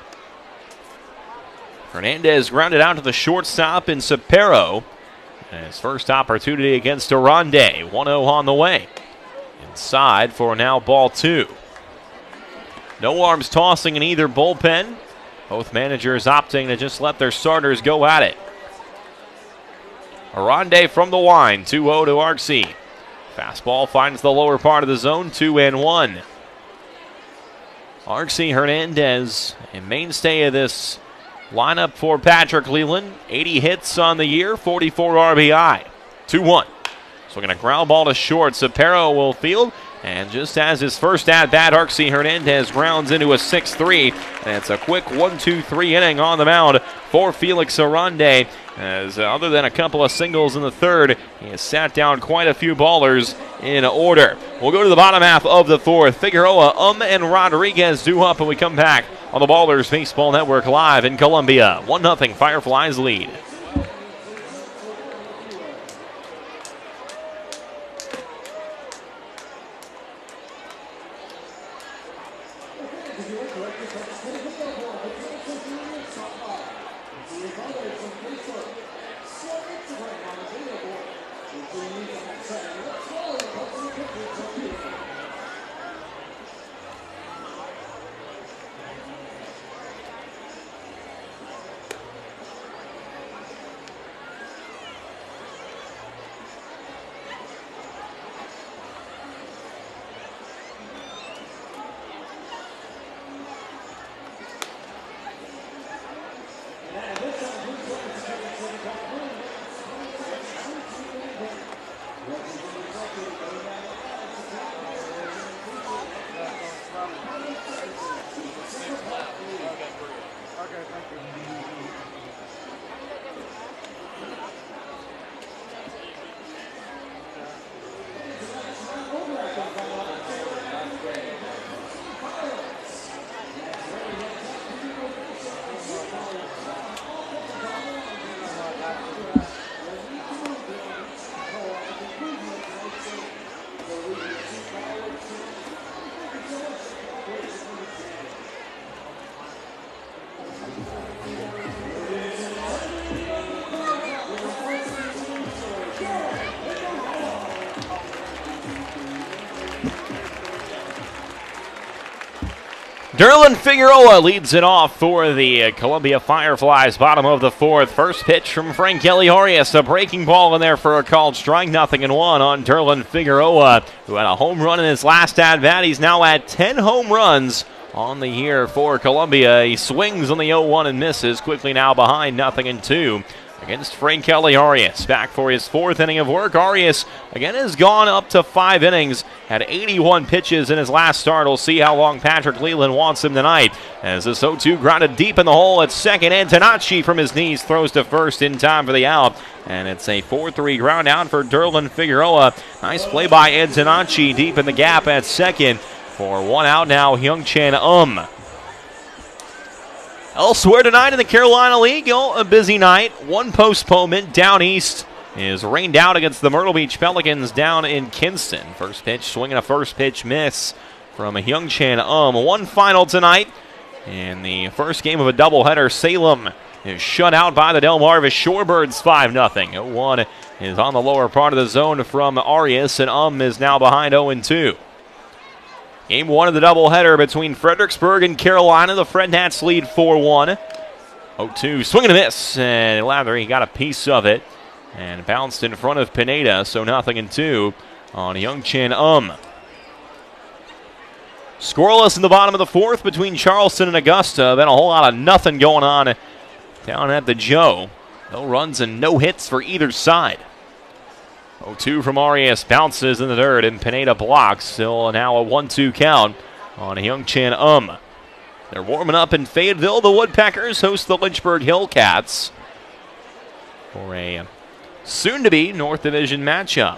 Hernandez grounded out to the shortstop in Sapero. And his first opportunity against Aronde. one oh on the way. Inside for now ball two. No arms tossing in either bullpen. Both managers opting to just let their starters go at it. Aronde from the line, two oh to Arksy. Fastball finds the lower part of the zone, two and one. Arksy Hernandez, a mainstay of this lineup for Patrick Leland. eighty hits on the year, forty-four R B I. two one. So going to ground ball to short. Sapero will field. And just as his first at-bat, Arksy Hernandez grounds into a six three. And it's a quick one two three inning on the mound for Felix Aronde. As uh, other than a couple of singles in the third, he has sat down quite a few ballers in order. We'll go to the bottom half of the fourth. Figueroa, Um, and Rodriguez due up, and we come back on the Ballers Baseball Network live in Columbia. one nothing Fireflies lead. Derlin Figueroa leads it off for the uh, Columbia Fireflies, bottom of the fourth. First pitch from Frankeli Arias, a breaking ball in there for a called strike, nothing and one on Derlin Figueroa, who had a home run in his last at-bat. He's now at ten home runs on the year for Columbia. He swings on the oh one and misses, quickly now behind nothing and two. Against Frankeli Arias, back for his fourth inning of work. Arias, again, has gone up to five innings, had eighty-one pitches in his last start. We'll see how long Patrick Leland wants him tonight. As this oh two grounded deep in the hole at second, Antonacci from his knees throws to first in time for the out. And it's a four three ground out for Derlin Figueroa. Nice play by Antonacci deep in the gap at second. For one out now, Hyung-Chan Um. Elsewhere tonight in the Carolina League, a busy night. One postponement down east is rained out against the Myrtle Beach Pelicans down in Kinston. First pitch, swinging a first pitch miss from a Hyung-Chan Um. One final tonight. In the first game of a doubleheader, Salem is shut out by the Delmarva Shorebirds five nothing. oh one is on the lower part of the zone from Arias, and Um is now behind oh and two. Game one of the doubleheader between Fredericksburg and Carolina. The Fred Nats lead four one. oh two, swing and a miss, and Lathery got a piece of it and bounced in front of Pineda, so nothing and two on Hyung-Chan Um. Scoreless in the bottom of the fourth between Charleston and Augusta. Been a whole lot of nothing going on down at the Joe. No runs and no hits for either side. oh two from Arias, bounces in the third, and Pineda blocks. Still now a one two count on Hyung-Chan Um. They're warming up in Fayetteville. The Woodpeckers host the Lynchburg Hillcats for a soon-to-be North Division matchup.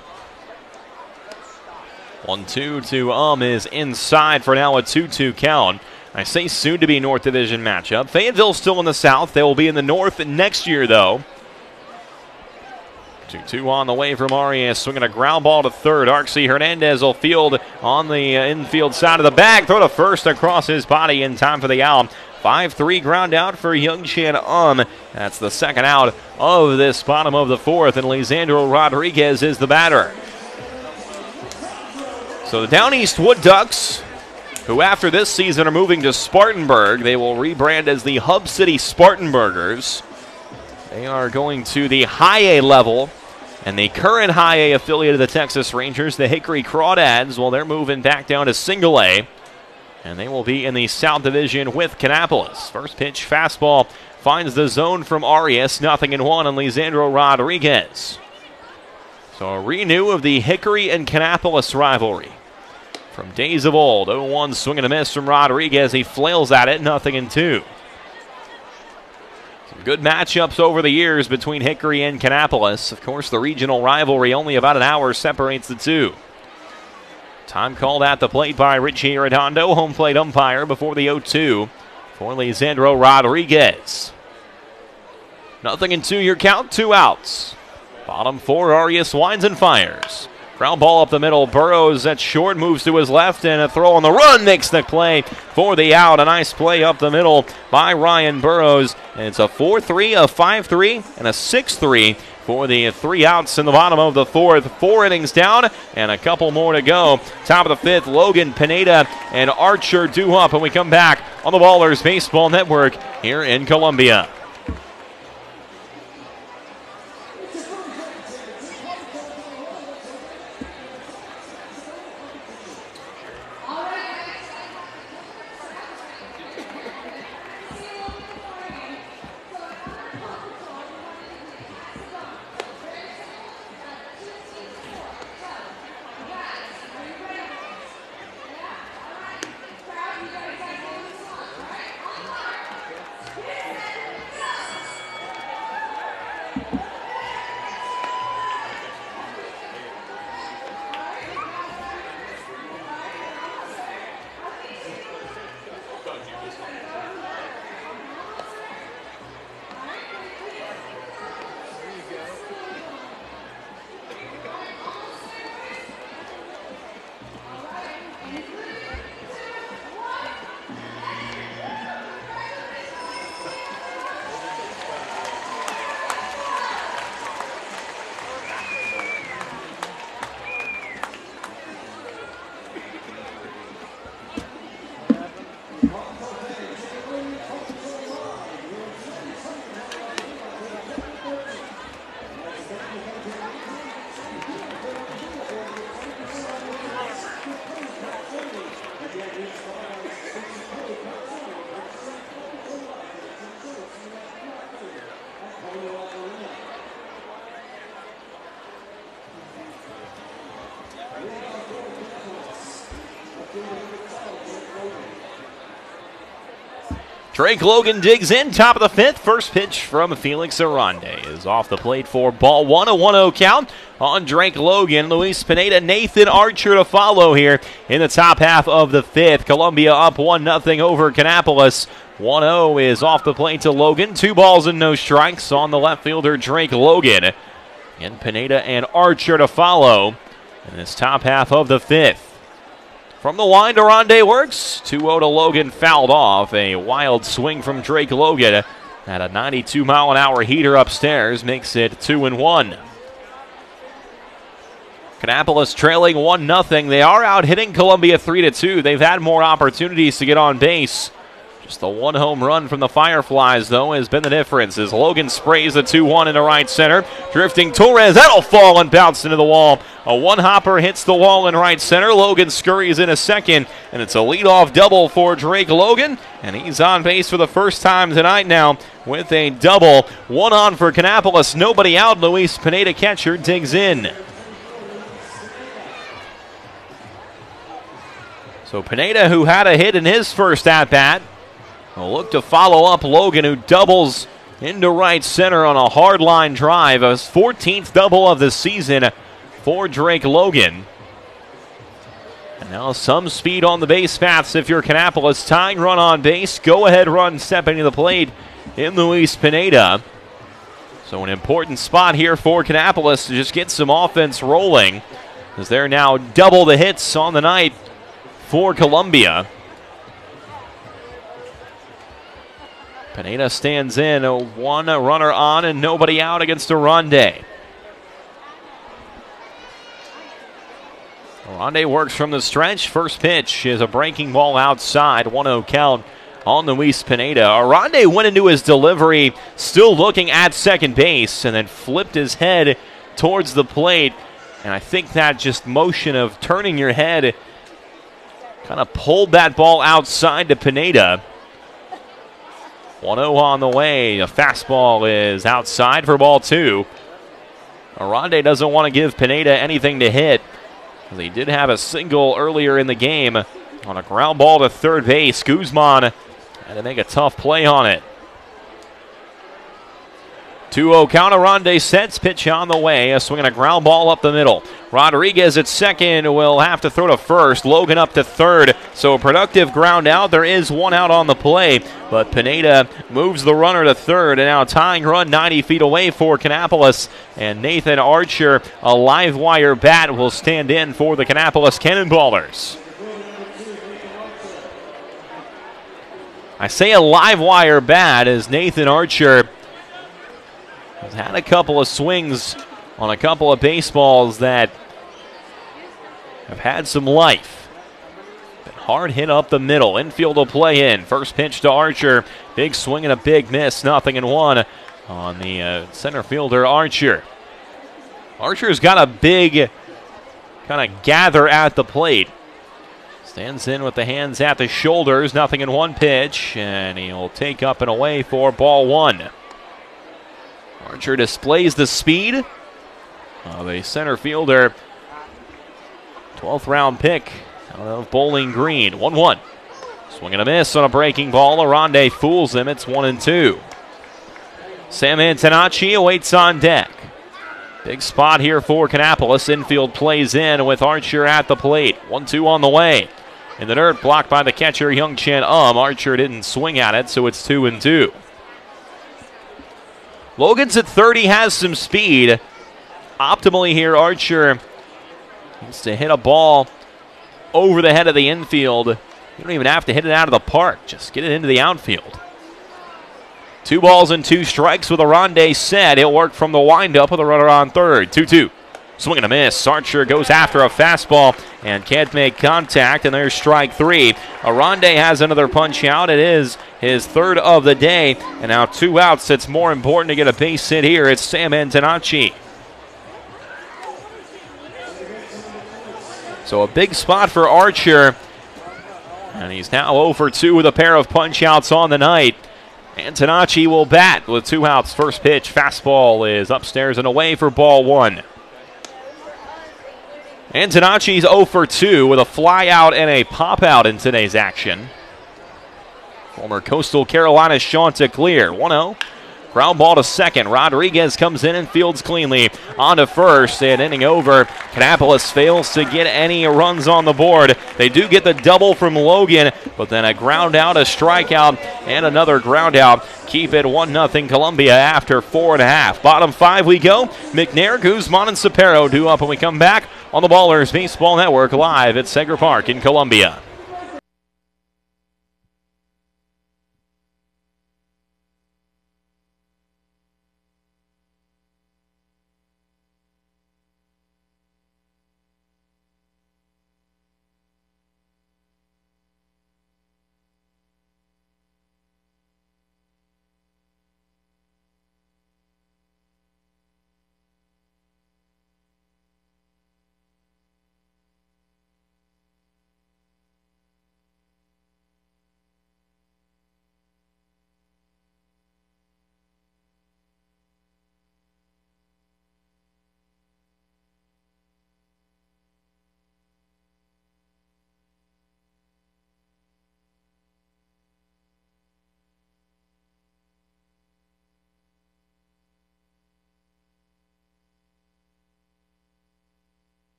one two to Um is inside for now a two two count. I say soon-to-be North Division matchup. Fayetteville's still in the South. They will be in the North next year, though. two two on the way from Arias, swinging a ground ball to third. Arxie Hernandez will field on the uh, infield side of the bag. Throw to first across his body in time for the out. five three ground out for Youngchan Um. That's the second out of this bottom of the fourth, and Lisandro Rodriguez is the batter. So the Down East Wood Ducks, who after this season are moving to Spartanburg, they will rebrand as the Hub City Spartanburgers. They are going to the High A level, and the current High A affiliate of the Texas Rangers, the Hickory Crawdads, well, they're moving back down to Single A, and they will be in the South Division with Kannapolis. First pitch fastball finds the zone from Arias, nothing in one on Lisandro Rodriguez. So a renew of the Hickory and Kannapolis rivalry from days of old. oh one swing and a miss from Rodriguez. He flails at it, nothing in two. Some good matchups over the years between Hickory and Kannapolis. Of course, the regional rivalry, only about an hour separates the two. Time called at the plate by Richie Redondo, home plate umpire before the oh two for Lisandro Rodriguez. Nothing in two, your count, two outs. Bottom four, Arias winds and fires. Ground ball up the middle. Burrows at short, moves to his left, and a throw on the run makes the play for the out. A nice play up the middle by Ryan Burrows. And it's a four three, a five three, and a six three for the three outs in the bottom of the fourth. Four innings down, and a couple more to go. Top of the fifth, Logan, Pineda, and Archer due up, and we come back on the Ballers Baseball Network here in Columbia. Drake Logan digs in, top of the fifth. First pitch from Felix Arande is off the plate for ball one, a one oh count on Drake Logan. Luis Pineda, Nathan Archer to follow here in the top half of the fifth. Columbia up one nothing over Kannapolis. one oh is off the plate to Logan. Two balls and no strikes on the left fielder, Drake Logan. And Pineda and Archer to follow in this top half of the fifth. From the line, Arande works. two oh to Logan, fouled off. A wild swing from Drake Logan at a ninety-two mile an hour heater upstairs makes it two and one. Kannapolis trailing one nothing. They are out hitting Columbia three to two. They've had more opportunities to get on base. Just the one home run from the Fireflies, though, has been the difference as Logan sprays the two one into right center. Drifting Torres, that'll fall and bounce into the wall. A one-hopper hits the wall in right center. Logan scurries in a second, and it's a leadoff double for Drake Logan, and he's on base for the first time tonight now with a double. One on for Kannapolis, nobody out. Luis Pineda, catcher, digs in. So Pineda, who had a hit in his first at-bat, will look to follow up Logan, who doubles into right center on a hard line drive. His fourteenth double of the season for Drake Logan. And now some speed on the base paths if you're Kannapolis. Tying run on base. Go ahead run stepping to the plate in Luis Pineda. So an important spot here for Kannapolis to just get some offense rolling, as they're now double the hits on the night for Columbia. Pineda stands in, a one runner on and nobody out against Aronde. Aronde works from the stretch. First pitch is a breaking ball outside. one oh count on Luis Pineda. Aronde went into his delivery still looking at second base and then flipped his head towards the plate. And I think that just motion of turning your head kind of pulled that ball outside to Pineda. one oh on the way. A fastball is outside for ball two. Aronde doesn't want to give Pineda anything to hit, because he did have a single earlier in the game on a ground ball to third base. Guzman had to make a tough play on it. two oh count. Aronde sets, pitch on the way. A swing and a ground ball up the middle. Rodriguez at second will have to throw to first. Logan up to third. So a productive ground out. There is one out on the play, but Pineda moves the runner to third. And now tying run ninety feet away for Kannapolis. And Nathan Archer, a live wire bat, will stand in for the Kannapolis Cannonballers. I say a live wire bat as Nathan Archer has had a couple of swings on a couple of baseballs that have had some life. Been hard hit up the middle. Infield will play in. First pitch to Archer. Big swing and a big miss. Nothing in one on the uh, center fielder, Archer. Archer's got a big kind of gather at the plate. Stands in with the hands at the shoulders. Nothing in one pitch. And he'll take up and away for ball one. Archer displays the speed of a center fielder. twelfth round pick out of Bowling Green. one one. Swing and a miss on a breaking ball. Aronde fools him. It's one and two. Sam Antonacci awaits on deck. Big spot here for Kannapolis. Infield plays in with Archer at the plate. one two on the way. In the dirt, blocked by the catcher, Young Chan Um. Archer didn't swing at it, so it's two and two. Logan's at thirty, has some speed. Optimally here, Archer needs to hit a ball over the head of the infield. You don't even have to hit it out of the park. Just get it into the outfield. Two balls and two strikes with Aronde set. He'll work from the windup with a runner on third. two two. Swing and a miss. Archer goes after a fastball and can't make contact, and there's strike three. Aronde has another punch out. It is his third of the day, and now two outs. It's more important to get a base hit here. It's Sam Antonacci. So a big spot for Archer, and he's now oh for two with a pair of punch outs on the night. Antonacci will bat with two outs. First pitch, fastball is upstairs and away for ball one. Antonacci's oh for two with a fly out and a pop out in today's action. Former Coastal Carolina Chanticleer. one oh. Ground ball to second. Rodriguez comes in and fields cleanly. On to first, and inning over. Kannapolis fails to get any runs on the board. They do get the double from Logan, but then a ground out, a strikeout, and another ground out. Keep it one nothing Columbia after four and a half. Bottom five we go. McNair, Guzman, and Sapero due up when we come back on the Ballers Baseball Network live at Segra Park in Columbia.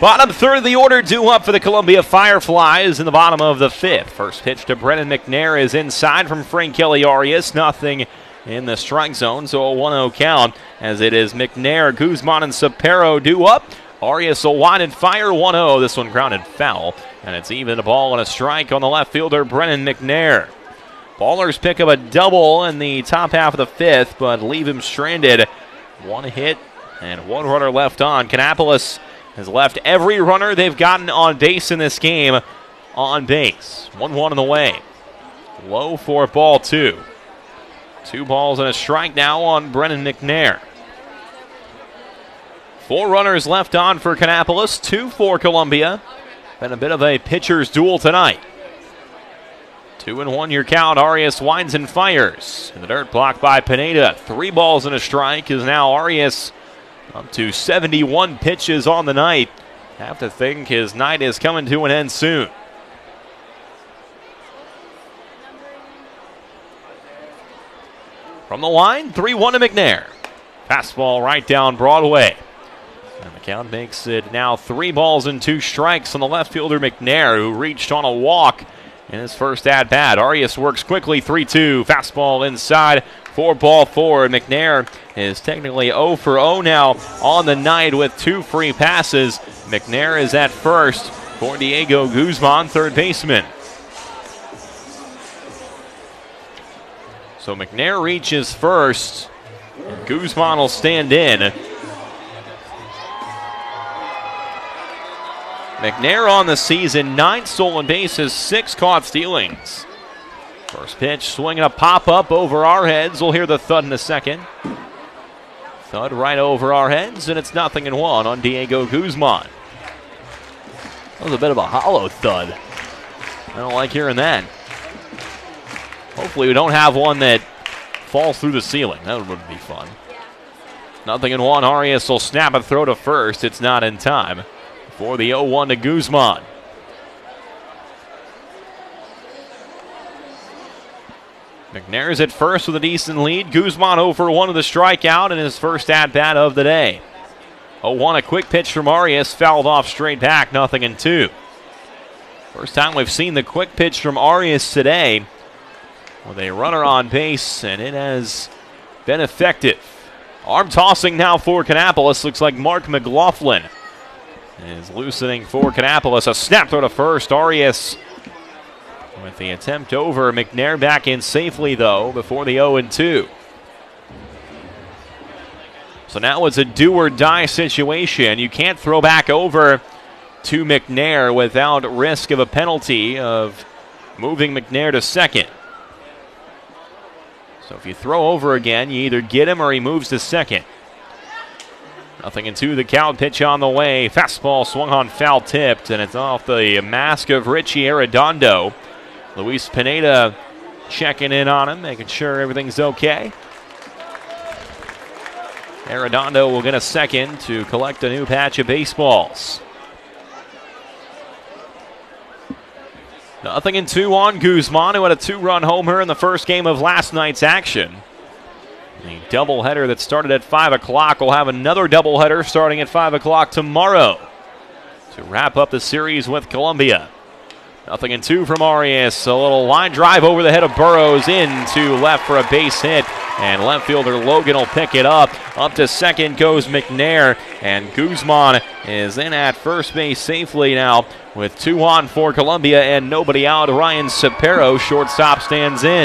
Bottom third of the order due up for the Columbia Fireflies in the bottom of the fifth. First pitch to Brennan McNair is inside from Frank Kelly Arias. Nothing in the strike zone, so a one oh count as it is McNair, Guzman, and Cepero due up. Arias will wind and fire one oh. This one grounded foul, and it's even a ball and a strike on the left fielder, Brennan McNair. Ballers pick up a double in the top half of the fifth, but leave him stranded. One hit and one runner left on. Kannapolis has left every runner they've gotten on base in this game on base. one one in the way. Low for ball two. Two balls and a strike now on Brennan McNair. Four runners left on for Kannapolis, two for Columbia. Been a bit of a pitcher's duel tonight. Two and one your count. Arias winds and fires. In the dirt, blocked by Pineda. Three balls and a strike is now Arias up to seventy-one pitches on the night. Have to think his night is coming to an end soon. From the line, three one to McNair. Fastball right down Broadway. And the count makes it now three balls and two strikes on the left fielder McNair, who reached on a walk in his first at-bat. Arias works quickly, three two. Fastball inside, four ball four. McNair is technically oh for oh now on the night with two free passes. McNair is at first for Diego Guzman, third baseman. So McNair reaches first. Guzman will stand in. McNair on the season, nine stolen bases, six caught stealings. First pitch, swinging a pop-up over our heads. We'll hear the thud in a second. Thud right over our heads, and it's nothing in one on Diego Guzman. That was a bit of a hollow thud. I don't like hearing that. Hopefully we don't have one that falls through the ceiling. That would be fun. Nothing in one. Arias will snap a throw to first. It's not in time for the oh one to Guzman. McNair's at first with a decent lead. Guzman oh for one with a strikeout in his first at-bat of the day. oh one, a quick pitch from Arias, fouled off straight back, nothing in two. First time we've seen the quick pitch from Arias today with a runner on base, and it has been effective. Arm tossing now for Kannapolis. Looks like Mark McLaughlin is loosening for Kannapolis. A snap throw to first. Arias with the attempt over. McNair back in safely, though, before the oh and two. So now it's a do-or-die situation. You can't throw back over to McNair without risk of a penalty of moving McNair to second. So if you throw over again, you either get him or he moves to second. Nothing in two, the count, pitch on the way. Fastball swung on, foul tipped, and it's off the mask of Richie Arredondo. Luis Pineda checking in on him, making sure everything's okay. Arredondo will get a second to collect a new patch of baseballs. Nothing in two on Guzman, who had a two-run homer in the first game of last night's action. The doubleheader that started at five o'clock will have another doubleheader starting at five o'clock tomorrow to wrap up the series with Columbia. Nothing in two from Arias. A little line drive over the head of Burrows into left for a base hit. And left fielder Logan will pick it up. Up to second goes McNair. And Guzman is in at first base safely now with two on for Columbia and nobody out. Ryan Cepero, shortstop, stands in.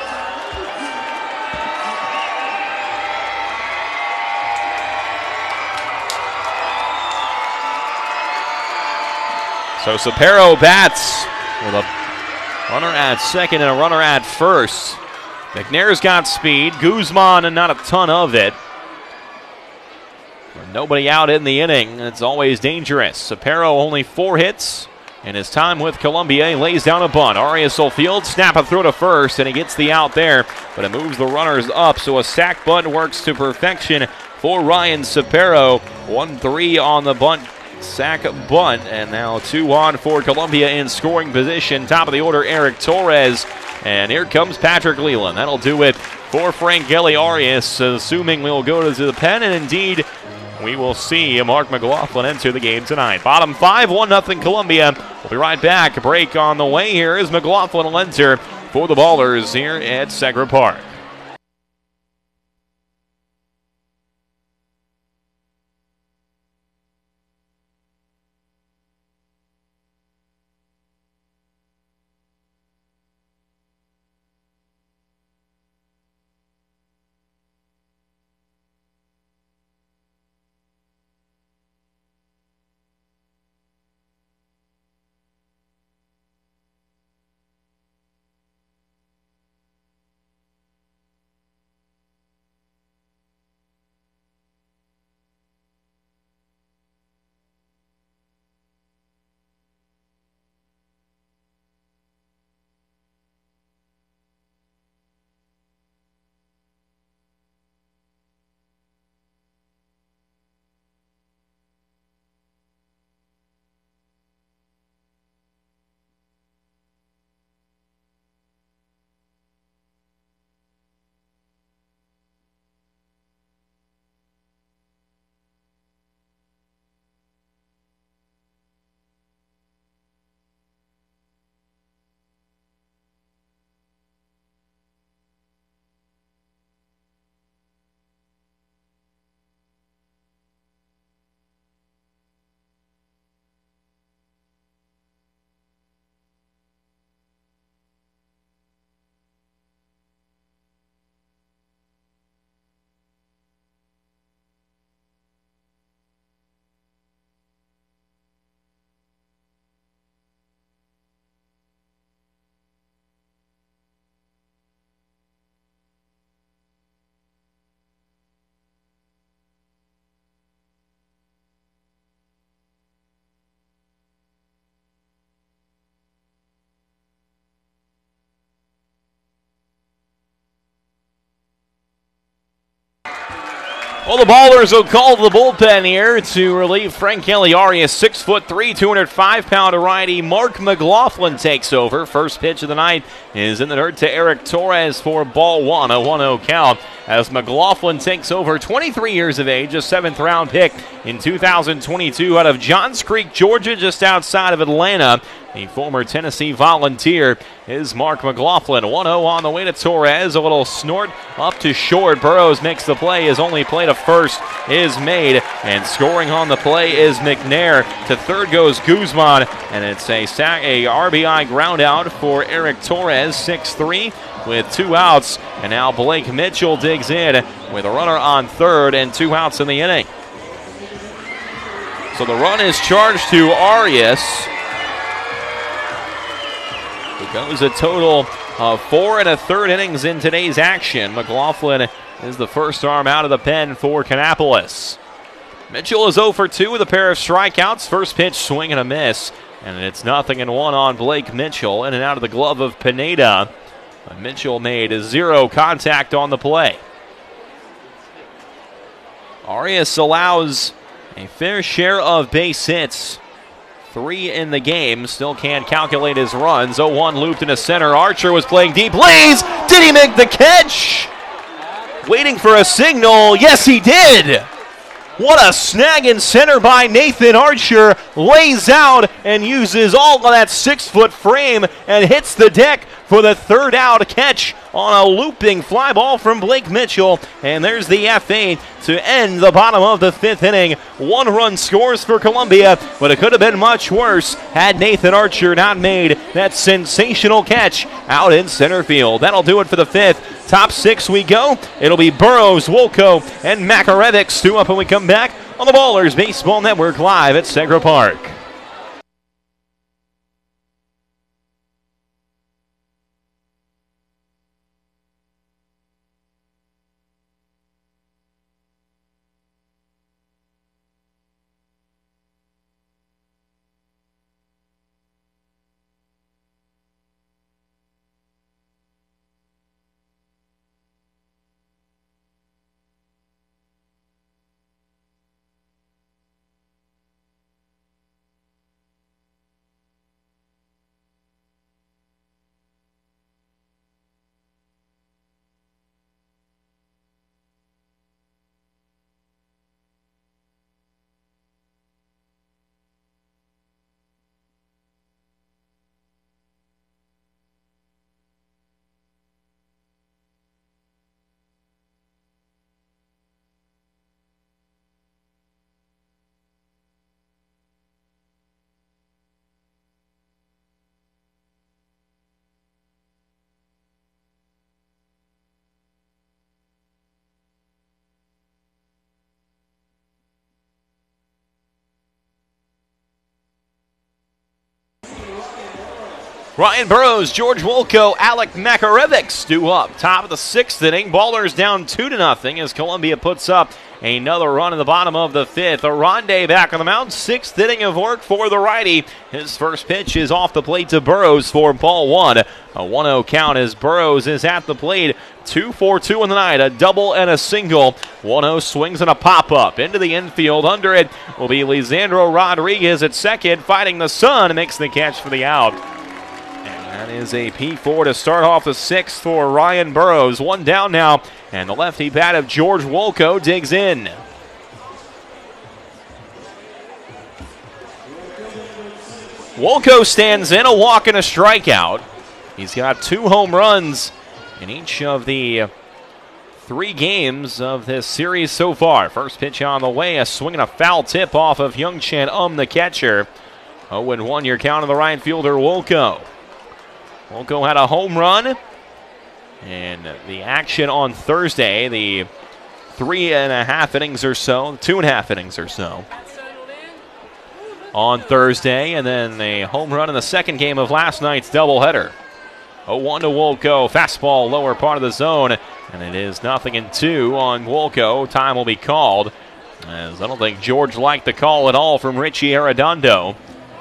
So Cepero bats with a runner at second and a runner at first. McNair's got speed. Guzman, and not a ton of it. With nobody out in the inning, it's always dangerous. Cepero only four hits in his time with Columbia. He lays down a bunt. Arias will field, snap a throw to first, and he gets the out there, but it moves the runners up, so a sac bunt works to perfection for Ryan Cepero. one three on the bunt. Sac bunt, and now two on for Columbia in scoring position. Top of the order, Eric Torres, and here comes Patrick Leland. That'll do it for Frank Kelly Arias, assuming we'll go to the pen, and indeed we will see Mark McLaughlin enter the game tonight. Bottom five, one nothing Columbia. We'll be right back. A break on the way here as McLaughlin will enter for the Ballers here at Segra Park. Well, the Ballers will call the bullpen here to relieve Frank Eliari. six foot three, two hundred five pound righty Mark McLaughlin takes over. First pitch of the night is in the dirt to Eric Torres for ball one, a one oh count. As McLaughlin takes over, twenty-three years of age, a seventh round pick in two thousand twenty-two out of Johns Creek, Georgia, just outside of Atlanta. The former Tennessee Volunteer is Mark McLaughlin. one oh on the way to Torres. A little snort up to short. Burrows makes the play. His only play to first is made. And scoring on the play is McNair. To third goes Guzman. And it's a, sac- a R B I ground out for Eric Torres, six three. With two outs. And now Blake Mitchell digs in with a runner on third and two outs in the inning. So the run is charged to Arias. It goes a total of four and a third innings in today's action. McLaughlin is the first arm out of the pen for Kannapolis. Mitchell is oh for two with a pair of strikeouts. First pitch swing and a miss. And it's nothing and one on Blake Mitchell. In and out of the glove of Pineda. But Mitchell made zero contact on the play. Arias allows a fair share of base hits. Three in the game. Still can't calculate his runs. oh one looped into center. Archer was playing deep. Lays! Did he make the catch? Waiting for a signal. Yes, he did. What a snag in center by Nathan Archer. Lays out and uses all of that six-foot frame and hits the deck for the third out catch on a looping fly ball from Blake Mitchell. And there's the F A to end the bottom of the fifth inning. One run scores for Columbia, but it could have been much worse had Nathan Archer not made that sensational catch out in center field. That'll do it for the fifth. Top six we go. It'll be Burrows, Wolko, and Makarevic. Two up when we come back on the Ballers Baseball Network live at Segra Park. Ryan Burroughs, George Wolko, Alec Makarevic do up. Top of the sixth inning. Ballers down two to nothing as Columbia puts up another run in the bottom of the fifth. Aronde back on the mound. Sixth inning of work for the righty. His first pitch is off the plate to Burroughs for ball one. A one oh count as Burroughs is at the plate. two four two in the night. A double and a single. one oh swings and a pop-up. Into the infield. Under it will be Lisandro Rodriguez at second. Fighting the sun. Makes the catch for the out. That is a P four to start off the sixth for Ryan Burroughs. One down now, and the lefty bat of George Wolko digs in. Wolko stands in, a walk and a strikeout. He's got two home runs in each of the three games of this series so far. First pitch on the way, a swing and a foul tip off of Youngchan Um, the catcher. oh one your count on the right fielder, Wolko. Wolko had a home run, and the action on Thursday, the three and a half innings or so, two and a half innings or so on Thursday, and then a home run in the second game of last night's doubleheader. oh one to Wolko, fastball lower part of the zone, and it is nothing in two on Wolko. Time will be called, as I don't think George liked the call at all from Richie Arredondo.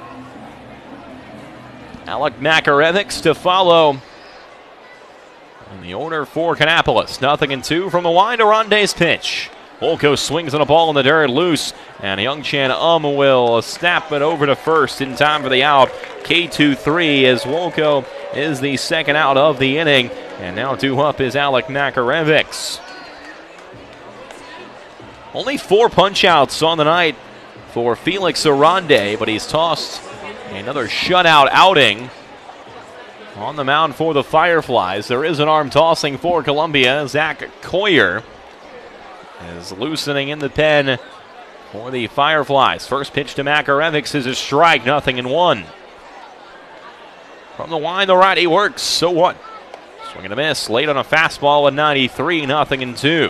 Alec Makarevic to follow in the order for Kannapolis. Nothing in two from the wind. Aronde's pitch. Wolko swings on a ball in the dirt loose, and Youngchan Um will snap it over to first in time for the out. K two three as Wolko is the second out of the inning, and now due up is Alec Makarevic. Only four punch-outs on the night for Felix Aronde, but he's tossed another shutout outing on the mound for the Fireflies. There is an arm tossing for Columbia. Zach Coyer is loosening in the pen for the Fireflies. First pitch to Makarevic is a strike, nothing in one. From the line, the righty works, so what? Swing and a miss, late on a fastball at ninety-three, nothing in two.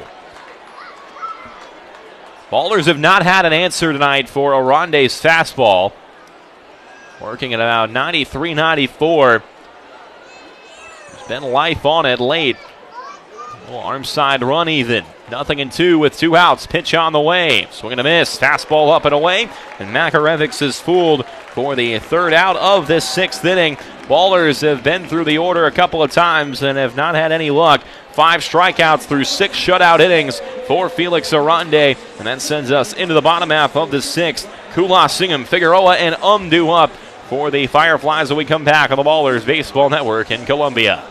Ballers have not had an answer tonight for Aronde's fastball. Working at about ninety-three ninety-four. There's been life on it late. Little arm side run even. Nothing in two with two outs. Pitch on the way. Swing and a miss. Fastball up and away. And Makarevic is fooled for the third out of this sixth inning. Ballers have been through the order a couple of times and have not had any luck. Five strikeouts through six shutout innings for Felix Aronde. And that sends us into the bottom half of the sixth. Kula, Singham, Figueroa, and Um do up for the Fireflies when we come back on the Ballers Baseball Network in Columbia.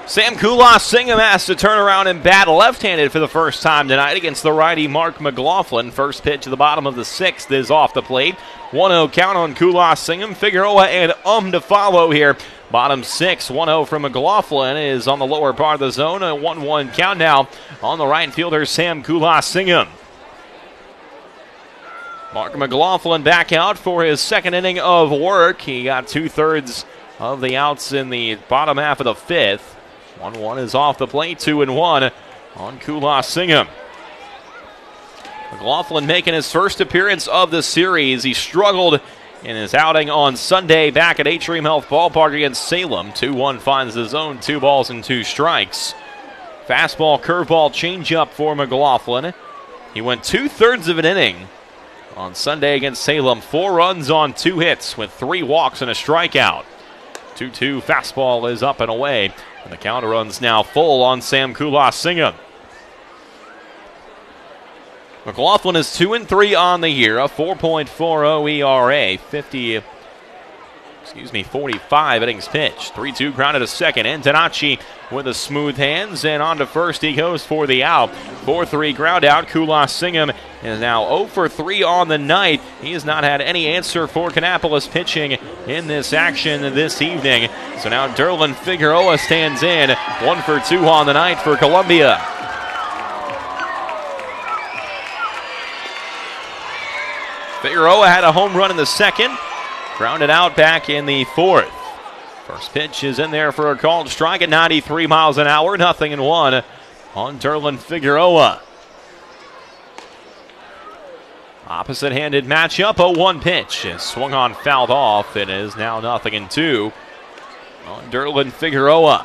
Sam Kulas-Singham has to turn around and bat left-handed for the first time tonight against the righty Mark McLaughlin. First pitch to the bottom of the sixth is off the plate. one oh count on Kulas-Singham. Figueroa and Um to follow here. Bottom six, one oh from McLaughlin is on the lower part of the zone. A one one count now on the right fielder, Sam Kulas-Singham. Mark McLaughlin back out for his second inning of work. He got two-thirds of the outs in the bottom half of the fifth. one one is off the plate, two and one on Kulas-Singham. McLaughlin making his first appearance of the series. He struggled in his outing on Sunday back at Atrium Health Ballpark against Salem. two one finds the zone, two balls and two strikes. Fastball, curveball, changeup for McLaughlin. He went two-thirds of an inning on Sunday against Salem. Four runs on two hits with three walks and a strikeout. two two fastball is up and away. And the count runs now full on Sam Kulas-Singham. McLaughlin is two and three on the year, a four point four oh E R A, fifty, excuse me, forty-five innings pitched. three two grounded to second. Antonacci with the smooth hands, and on to first he goes for the out. four three ground out. Kulas-Singham is now oh for three on the night. He has not had any answer for Kannapolis pitching in this action this evening. So now Derlin Figueroa stands in, one for two on the night for Columbia. Figueroa had a home run in the second, grounded out back in the fourth. First pitch is in there for a called strike at ninety-three miles an hour, nothing in one on Derlin Figueroa. Opposite-handed matchup, oh one pitch is swung on, fouled off. It is now nothing in two on Derlin Figueroa.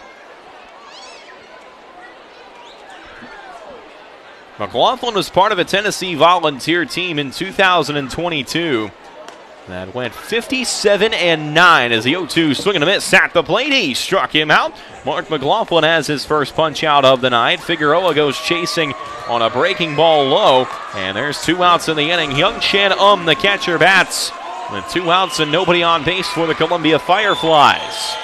McLaughlin was part of a Tennessee Volunteer team in two thousand twenty-two that went fifty-seven and nine as the oh two swing and a miss at the plate. He struck him out. Mark McLaughlin has his first punch out of the night. Figueroa goes chasing on a breaking ball low, and there's two outs in the inning. Hyung-Chan Um, the catcher, bats with two outs and nobody on base for the Columbia Fireflies.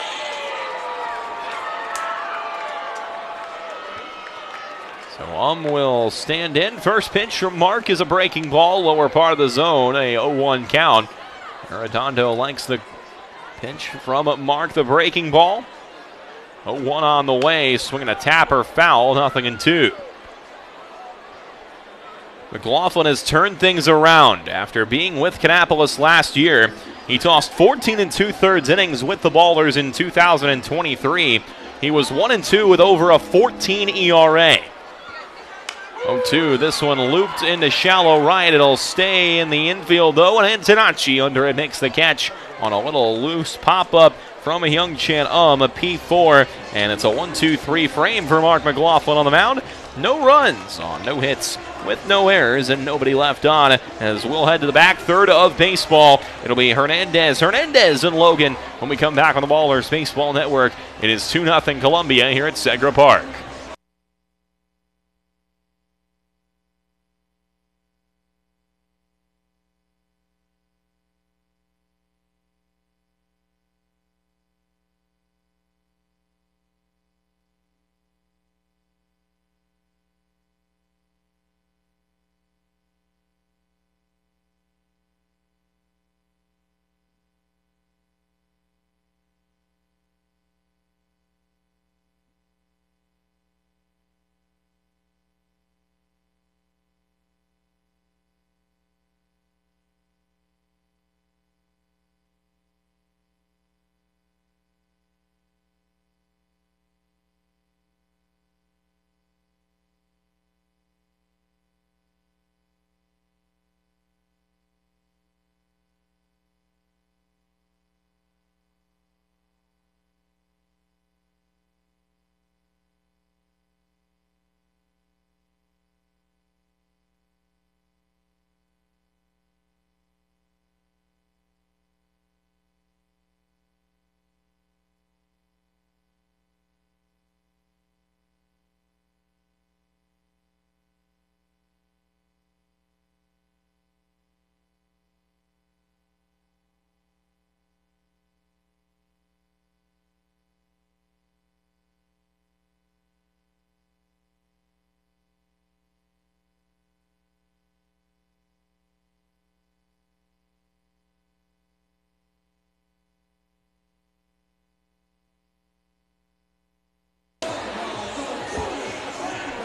So Um will stand in. First pitch from Mark is a breaking ball, lower part of the zone, a oh one count. Arredondo likes the pitch from Mark, the breaking ball. oh one on the way, swinging a tapper, foul, nothing in two. McLaughlin has turned things around after being with Kannapolis last year. He tossed fourteen and two-thirds innings with the Ballers in two thousand twenty-three. He was one and two with over a fourteen E R A. oh two, this one looped into shallow right. It'll stay in the infield, though, and Antonacci under it makes the catch on a little loose pop-up from a Hyung-Chan Um, a P four, and it's a one two three frame for Mark McLaughlin on the mound. No runs on no hits with no errors and nobody left on as we'll head to the back third of baseball. It'll be Hernandez, Hernandez and Logan when we come back on the Ballers Baseball Network. It is two nothing Columbia here at Segra Park.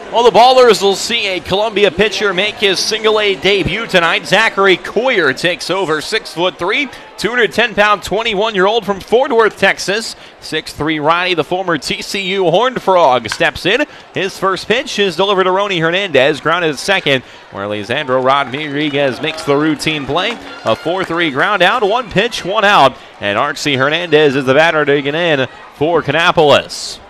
Well, the Ballers will see a Columbia pitcher make his single A debut tonight. Zachary Coyer takes over, six foot three, two hundred ten pound, twenty-one-year-old from Fort Worth, Texas. six three righty, the former T C U Horned Frog, steps in. His first pitch is delivered to Rony Hernandez, grounded at second, where Lisandro Rodriguez makes the routine play. A four three ground out, one pitch, one out, and Arksy Hernandez is the batter digging in for Kannapolis.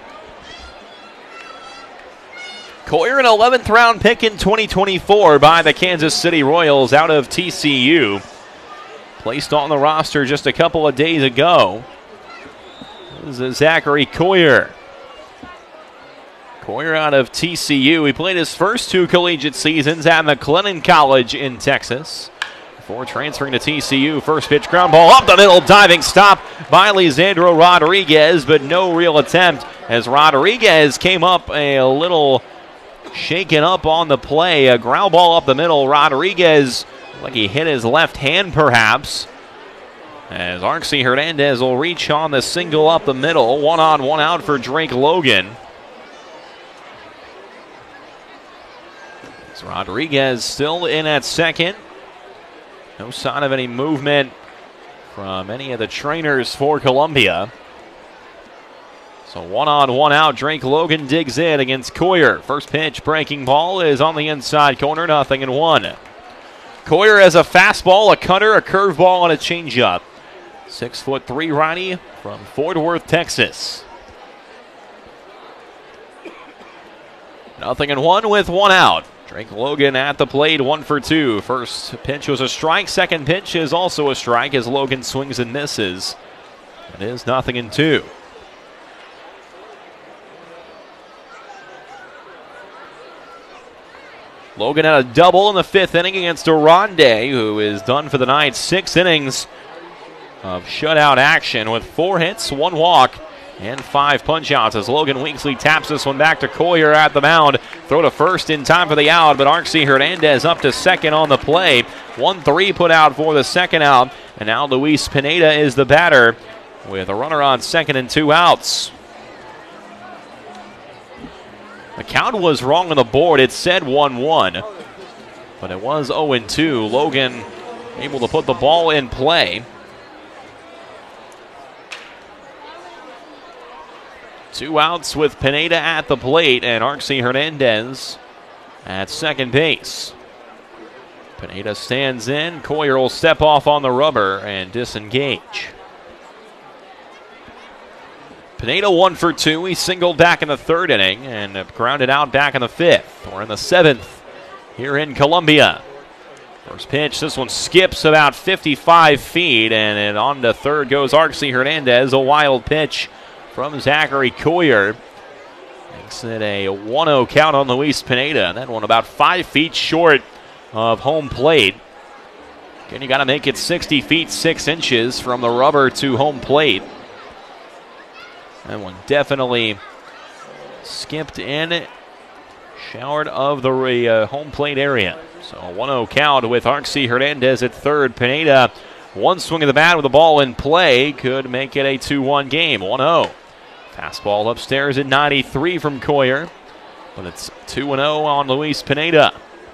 Coyer, an eleventh round pick in twenty twenty-four by the Kansas City Royals out of T C U. Placed on the roster just a couple of days ago. This is Zachary Coyer. Coyer out of T C U. He played his first two collegiate seasons at McLennan College in Texas. Before transferring to T C U, first pitch ground ball up the middle, diving stop by Lisandro Rodriguez, but no real attempt as Rodriguez came up a little shaken up on the play. A ground ball up the middle. Rodriguez, like he hit his left hand perhaps. As Arksy Hernandez will reach on the single up the middle. One on, one out for Drake Logan. As Rodriguez still in at second. No sign of any movement from any of the trainers for Columbia. So one on, one out. Drake Logan digs in against Coyer. First pitch, breaking ball is on the inside corner, nothing and one. Coyer has a fastball, a cutter, a curveball, and a changeup. Six foot three righty from Fort Worth, Texas. Nothing and one with one out. Drake Logan at the plate, one for two. First pitch was a strike. Second pitch is also a strike as Logan swings and misses. It is nothing and two. Logan had a double in the fifth inning against Aronde, who is done for the night. Six innings of shutout action with four hits, one walk, and five punch-outs as Logan Weeksley taps this one back to Coyer at the mound. Throw to first in time for the out, but Arksy Hernandez up to second on the play. one three put out for the second out, and now Luis Pineda is the batter with a runner on second and two outs. The count was wrong on the board. It said one one, but it was oh and two. Logan able to put the ball in play. Two outs with Pineda at the plate and Arksy Hernandez at second base. Pineda stands in. Coyer will step off on the rubber and disengage. Pineda one for two. He singled back in the third inning and grounded out back in the fifth. We're in the seventh here in Columbia. First pitch, this one skips about fifty-five feet, and then on to third goes Arksy Hernandez. A wild pitch from Zachary Coyer. Makes it a one oh count on Luis Pineda. That one about five feet short of home plate. Again, you got to make it sixty feet, six inches from the rubber to home plate. That one definitely skipped in, showered of the uh, home plate area. So a one oh count with Arksy Hernandez at third. Pineda, one swing of the bat with the ball in play, could make it a two one game. one oh. Fastball upstairs at ninety-three from Coyer, but it's two oh on Luis Pineda.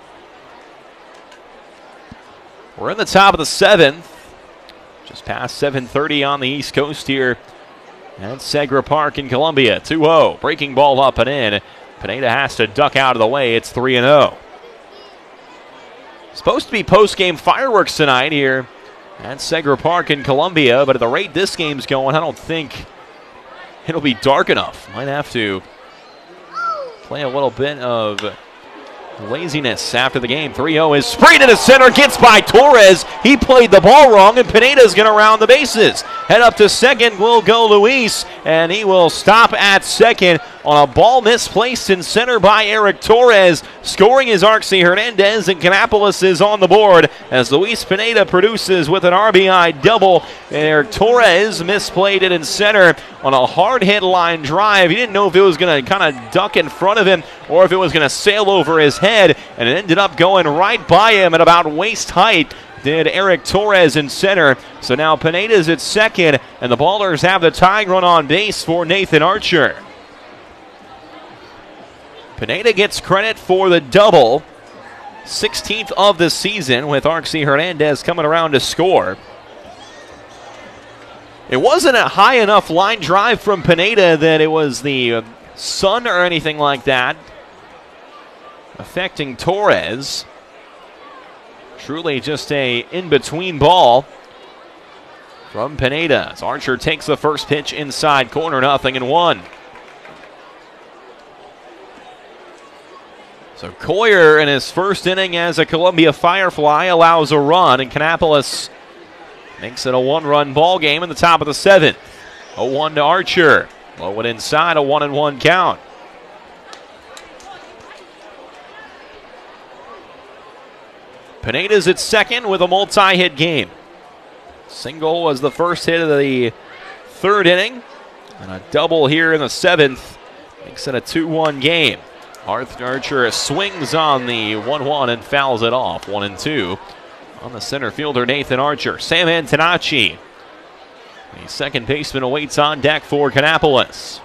We're in the top of the seventh, just past seven thirty on the East Coast here at Segra Park in Columbia. two oh, breaking ball up and in. Pineda has to duck out of the way. It's three and oh. Supposed to be post-game fireworks tonight here at Segra Park in Columbia, but at the rate this game's going, I don't think it'll be dark enough. Might have to play a little bit of laziness after the game. three oh is sprayed into center, gets by Torres. He played the ball wrong, and Pineda's going to round the bases. Head up to second will go Luis, and he will stop at second on a ball misplaced in center by Eric Torres. Scoring is Arksy Hernandez, and Kannapolis is on the board as Luis Pineda produces with an R B I double. Eric Torres misplayed it in center on a hard hit line drive. He didn't know if it was going to kind of duck in front of him or if it was going to sail over his head, and it ended up going right by him at about waist height. Did Eric Torres in center. So now Pineda's at second, and the Ballers have the tying run on base for Nathan Archer. Pineda gets credit for the double. sixteenth of the season with Arxie Hernandez coming around to score. It wasn't a high enough line drive from Pineda that it was the sun or anything like that affecting Torres. Truly just a in-between ball from Pineda as Archer takes the first pitch inside corner, nothing and one. So Coyer in his first inning as a Columbia Firefly allows a run, and Kannapolis makes it a one-run ball game in the top of the seventh. oh one to Archer. Low and inside, a one and one count. Pineda's at second with a multi-hit game. Single was the first hit of the third inning, and a double here in the seventh makes it a two one game. Archer swings on the one one and fouls it off. one and two on the center fielder, Nathan Archer. Sam Antonacci, the second baseman, awaits on deck for Kannapolis.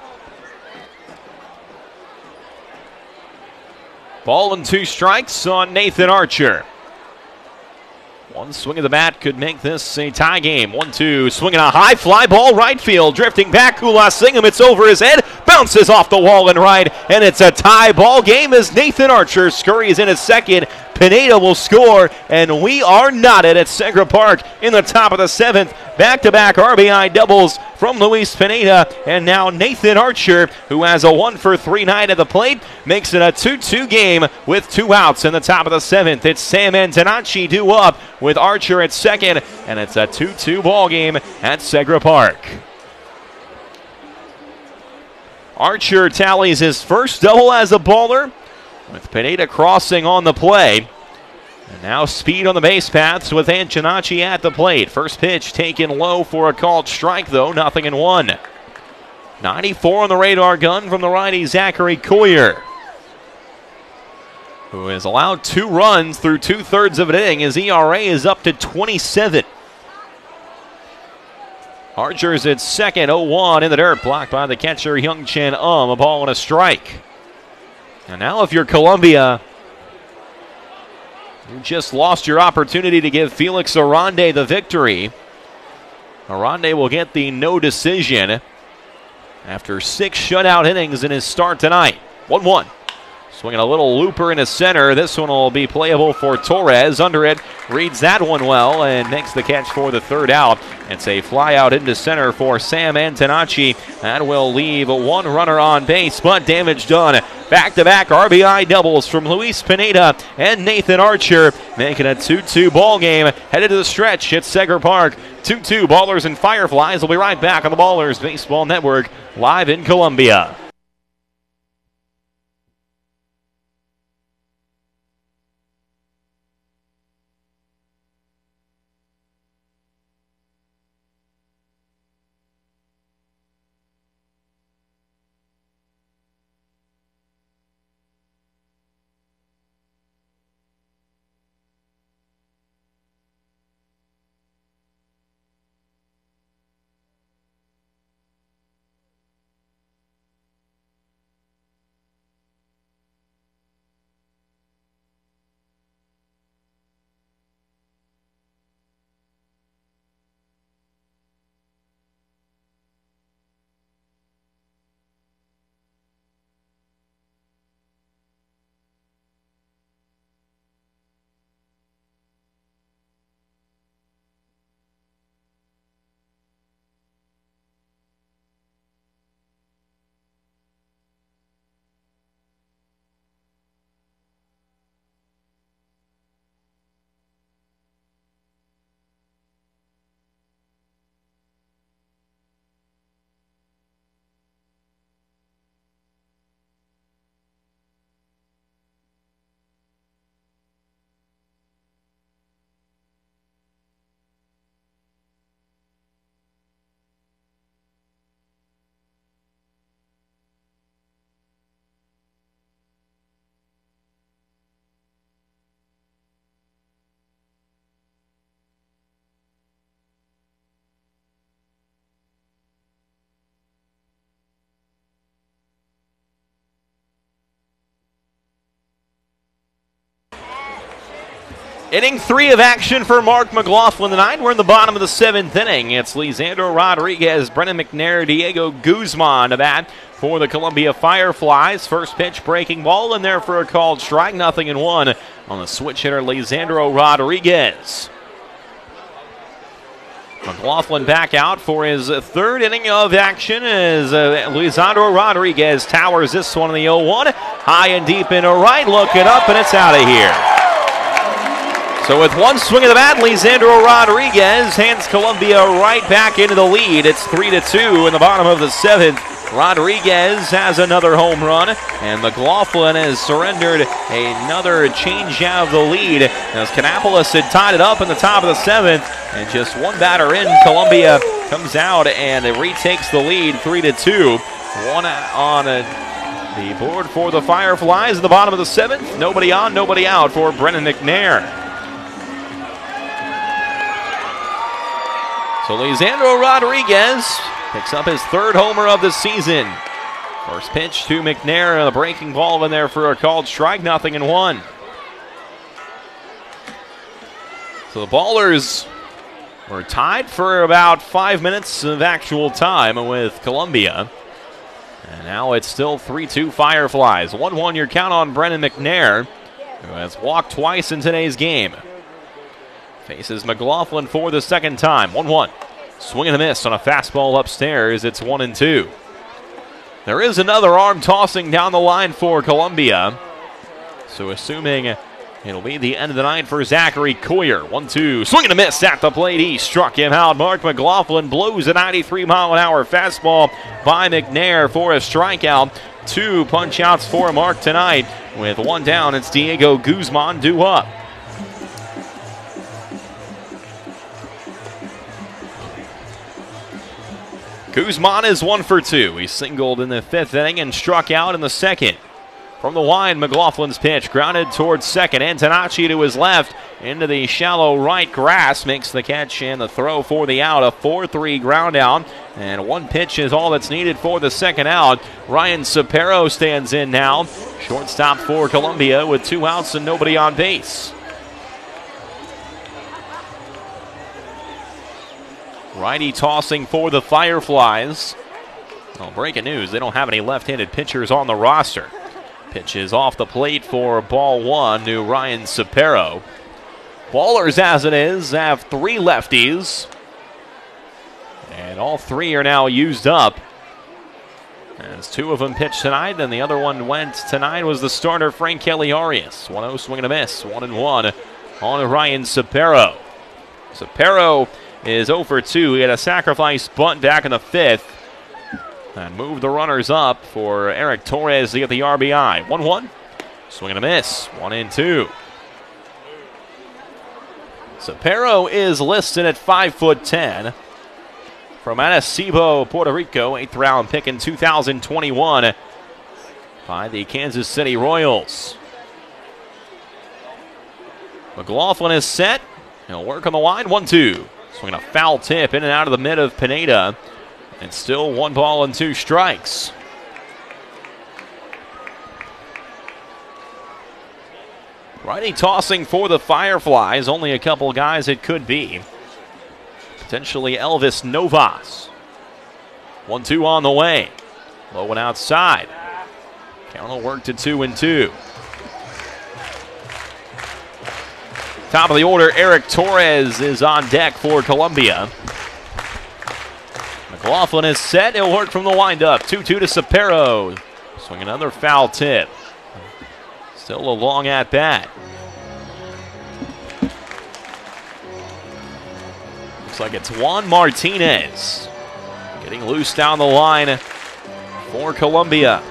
Ball and two strikes on Nathan Archer. One swing of the bat could make this a tie game. one two, swinging a high fly ball right field. Drifting back, Kulasingham. It's over his head. Bounces off the wall and right. And it's a tie ball game as Nathan Archer scurries in his second. Pineda will score, and we are knotted at Segra Park in the top of the seventh. Back-to-back R B I doubles from Luis Pineda, and now Nathan Archer, who has a one for three night at the plate, makes it a two two game with two outs in the top of the seventh. It's Sam Antonacci due up with Archer at second, and it's a two two ball game at Segra Park. Archer tallies his first double as a bowler, with Pineda crossing on the play. And now speed on the base paths with Antonacci at the plate. First pitch taken low for a called strike, though, nothing in one. ninety-four on the radar gun from the righty Zachary Coyer, who has allowed two runs through two-thirds of an inning. His E R A is up to twenty-seven. Archer's at second, oh one in the dirt, blocked by the catcher Young Chen Um, a ball and a strike. And now if you're Columbia, you just lost your opportunity to give Felix Arande the victory. Arande will get the no decision after six shutout innings in his start tonight. one one. Swinging a little looper into center. This one will be playable for Torres. Under it, reads that one well and makes the catch for the third out. It's a fly out into center for Sam Antonacci. That will leave one runner on base, but damage done. Back-to-back R B I doubles from Luis Pineda and Nathan Archer, making a two two ball game. Headed to the stretch at Segra Park. two two Ballers and Fireflies will be right back on the Ballers Baseball Network, live in Columbia. Inning three of action for Mark McLaughlin tonight. We're in the bottom of the seventh inning. It's Lisandro Rodriguez, Brennan McNair, Diego Guzman to bat for the Columbia Fireflies. First pitch, breaking ball in there for a called strike. Nothing and one on the switch hitter, Lisandro Rodriguez. McLaughlin back out for his third inning of action as uh, Lisandro Rodriguez towers this one in the oh one. High and deep into right, looking up, and it's out of here. So with one swing of the bat, Lisandro Rodriguez hands Columbia right back into the lead. It's three to two in the bottom of the seventh. Rodriguez has another home run, and McLaughlin has surrendered another change out of the lead as Kannapolis had tied it up in the top of the seventh, and just one batter in, Columbia comes out and it retakes the lead three to two. One on a, the board for the Fireflies in the bottom of the seventh. Nobody on, nobody out for Brennan McNair. So Lisandro Rodriguez picks up his third homer of the season. First pitch to McNair, and a breaking ball in there for a called strike, nothing and one. So the Ballers were tied for about five minutes of actual time with Columbia. And now it's still three two Fireflies. one one your count on Brennan McNair, who has walked twice in today's game. Faces McLaughlin for the second time. one one. Swing and a miss on a fastball upstairs. It's one and two. There is another arm tossing down the line for Columbia. So assuming it'll be the end of the night for Zachary Coyer. one two. Swing and a miss at the plate. He struck him out. Mark McLaughlin blows a ninety-three mile an hour fastball by McNair for a strikeout. Two punch outs for Mark tonight. With one down, it's Diego Guzman due up. Guzman is one for two. He singled in the fifth inning and struck out in the second. From the line, McLaughlin's pitch grounded towards second. Antonacci to his left into the shallow right grass. Makes the catch and the throw for the out. A four three ground out. And one pitch is all that's needed for the second out. Ryan Cepero stands in now. Shortstop for Columbia with two outs and nobody on base. Righty tossing for the Fireflies. Well, breaking news, they don't have any left-handed pitchers on the roster. Pitch is off the plate for ball one to Ryan Cepero. Ballers, as it is, have three lefties. And all three are now used up. As two of them pitched tonight, and the other one went tonight was the starter, Frank Kelly Arias. one oh swing and a miss, one and one on Ryan Cepero. Cepero is oh for two. He had a sacrifice bunt back in the fifth. And moved the runners up for Eric Torres to get the R B I. one one. Swing and a miss. one and two. Cepero is listed at five foot ten. From Arecibo, Puerto Rico, eighth round pick in two thousand twenty-one by the Kansas City Royals. McLaughlin is set. He'll work on the line. one two. Swinging a foul tip in and out of the mid of Pineda. And still one ball and two strikes. Righty tossing for the Fireflies. Only a couple guys it could be. Potentially Elvis Novas. one two on the way. Low one outside. Count will work to two and two. Top of the order, Eric Torres is on deck for Columbia. McLaughlin is set. He'll work from the windup. two two to Cepero. Swing another foul tip. Still a long at bat. Looks like it's Juan Martinez getting loose down the line for Columbia.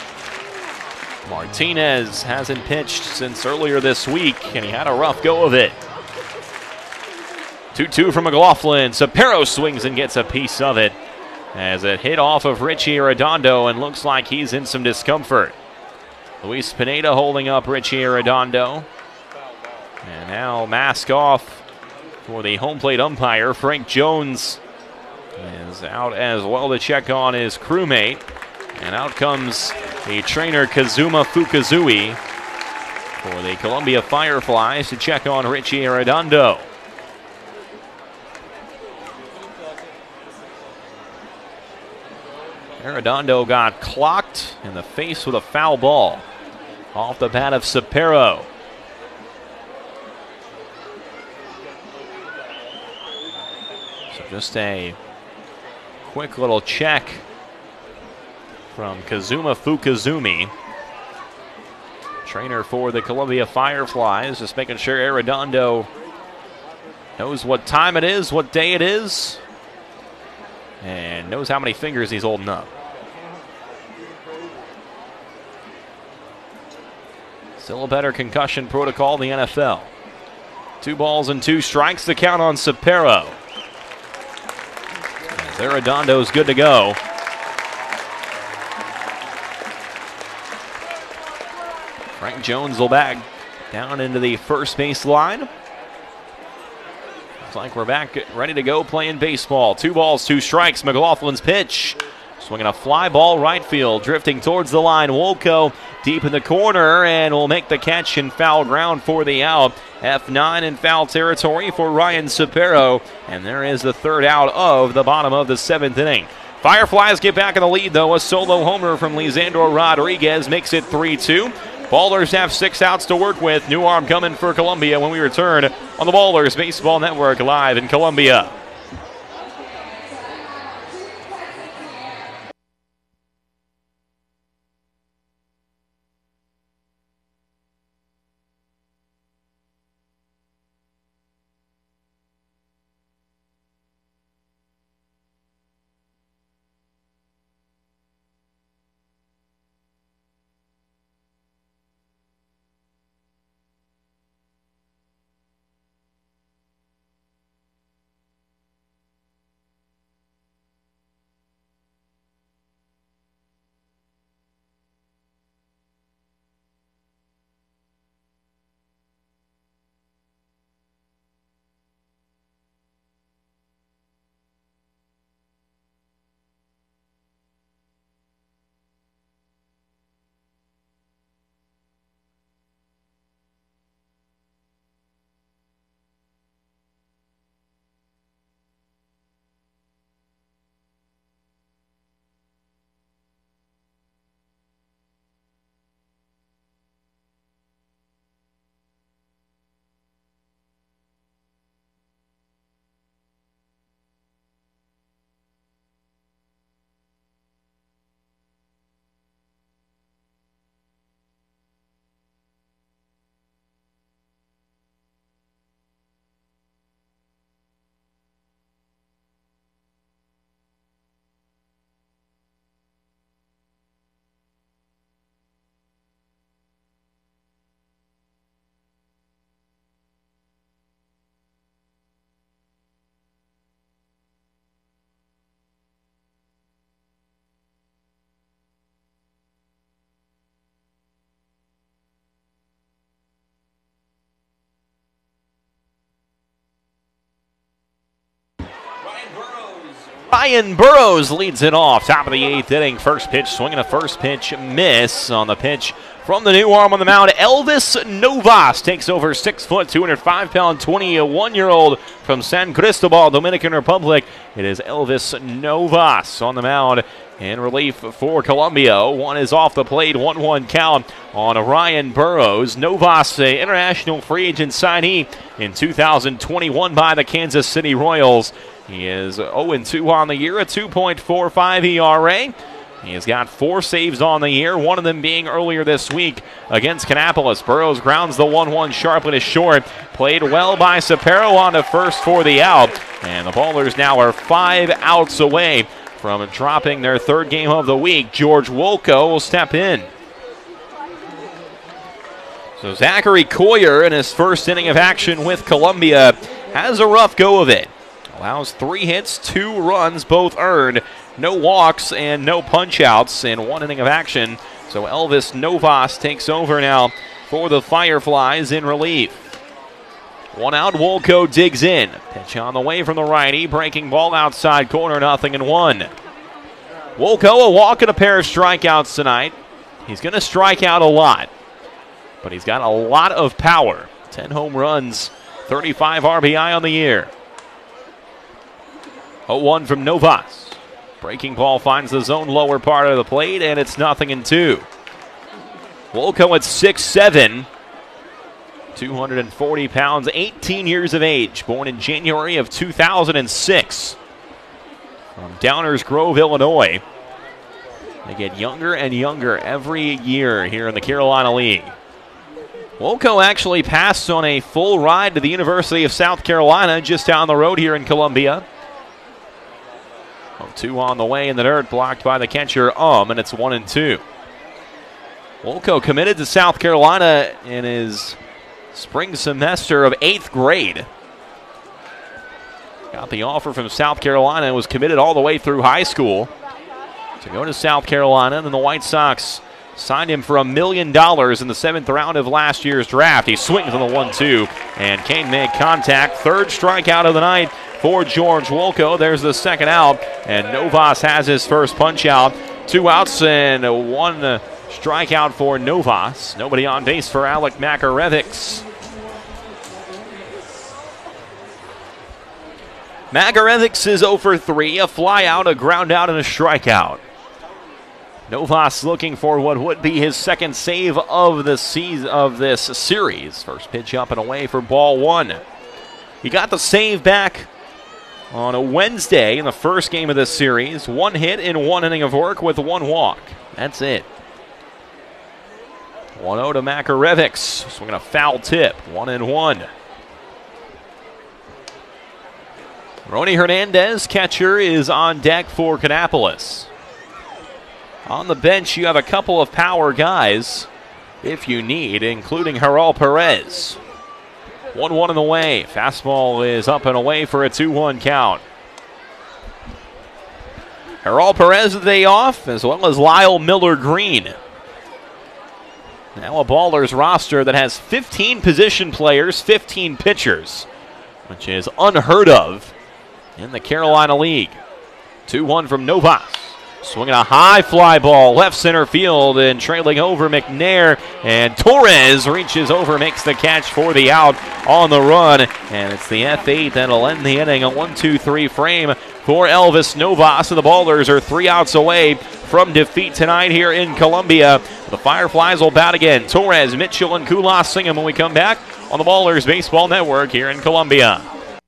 Martinez hasn't pitched since earlier this week, and he had a rough go of it. two two from McLaughlin. Cepero swings and gets a piece of it as it hit off of Richie Arredondo and looks like he's in some discomfort. Luis Pineda holding up Richie Arredondo. And now mask off for the home plate umpire. Frank Jones is out as well to check on his crewmate. And out comes the trainer Kazuma Fukuzui for the Columbia Fireflies to check on Richie Arredondo. Arredondo got clocked in the face with a foul ball off the bat of Sapero. So just a quick little check from Kazuma Fukuzumi, trainer for the Columbia Fireflies, just making sure Arredondo knows what time it is, what day it is, and knows how many fingers he's holding up. Still a better concussion protocol in the N F L. Two balls and two strikes to count on Sapero. Arredondo's good to go. Frank Jones will back down into the first base line. Looks like we're back ready to go playing baseball. Two balls, two strikes. McLaughlin's pitch. Swinging a fly ball right field, drifting towards the line. Wolko deep in the corner and will make the catch in foul ground for the out. F nine in foul territory for Ryan Sapero. And there is the third out of the bottom of the seventh inning. Fireflies get back in the lead, though. A solo homer from Lisandro Rodriguez makes it three two. Ballers have six outs to work with. New arm coming for Columbia when we return on the Ballers Baseball Network live in Columbia. Ryan Burroughs leads it off. Top of the eighth inning. First pitch, swinging a first pitch miss on the pitch from the new arm on the mound. Elvis Novas takes over six foot, two hundred five pound, twenty-one-year-old from San Cristobal, Dominican Republic. It is Elvis Novas on the mound in relief for Columbia. One is off the plate, one one count on Ryan Burroughs. Novas, an international free agent signee in two thousand twenty-one by the Kansas City Royals. He is oh and two on the year, a two point four five E R A. He has got four saves on the year, one of them being earlier this week against Kannapolis. Burroughs grounds the one one sharply to short. Played well by Sapero on to first for the out. And the Ballers now are five outs away from dropping their third game of the week. George Wolko will step in. So Zachary Coyer in his first inning of action with Columbia has a rough go of it. Allows three hits, two runs, both earned. No walks and no punch-outs in one inning of action. So Elvis Novas takes over now for the Fireflies in relief. One out, Wolko digs in. Pitch on the way from the righty. Breaking ball outside corner, nothing and one. Wolko, a walk and a pair of strikeouts tonight. He's going to strike out a lot. but he's got a lot of power. ten home runs, thirty-five R B I on the year. oh one from Novas. Breaking ball finds the zone lower part of the plate, and it's nothing in two. Wolko at six seven, two hundred forty pounds, eighteen years of age, born in January of two thousand six. From Downers Grove, Illinois. They get younger and younger every year here in the Carolina League. Wolko actually passed on a full ride to the University of South Carolina just down the road here in Columbia. oh two on the way in the dirt, blocked by the catcher, Um, and it's one and two. Wolko committed to South Carolina in his spring semester of eighth grade. Got the offer from South Carolina and was committed all the way through high school to go to South Carolina. And then the White Sox signed him for a million dollars in the seventh round of last year's draft. He swings on the one two, and Kane made contact. Third strikeout of the night for George Wolko. There's the second out, and Novas has his first punch out. Two outs and one uh, strikeout for Novas. Nobody on base for Alec Makarevics. Makarevics is oh for three, a fly out, a ground out, and a strikeout. Novas looking for what would be his second save of the season of this series. First pitch up and away for ball one. He got the save back on a Wednesday in the first game of this series. One hit in one inning of work with one walk. That's it. one oh to Makarevics. Swinging a foul tip. One and one. Ronnie Hernandez, catcher, is on deck for Kannapolis. On the bench, you have a couple of power guys, if you need, including Harold Perez. one one in the way. Fastball is up and away for a two one count. Harold Perez the day off, as well as Lyle Miller Green. Now a Ballers roster that has fifteen position players, fifteen pitchers, which is unheard of in the Carolina League. two one from Novas. Swinging a high fly ball, left center field, and trailing over McNair. And Torres reaches over, makes the catch for the out on the run. And it's the F eight that'll end the inning. A one two three frame for Elvis Novas. The Ballers are three outs away from defeat tonight here in Columbia. The Fireflies will bat again. Torres, Mitchell, and Kulas sing them when we come back on the Ballers Baseball Network here in Columbia.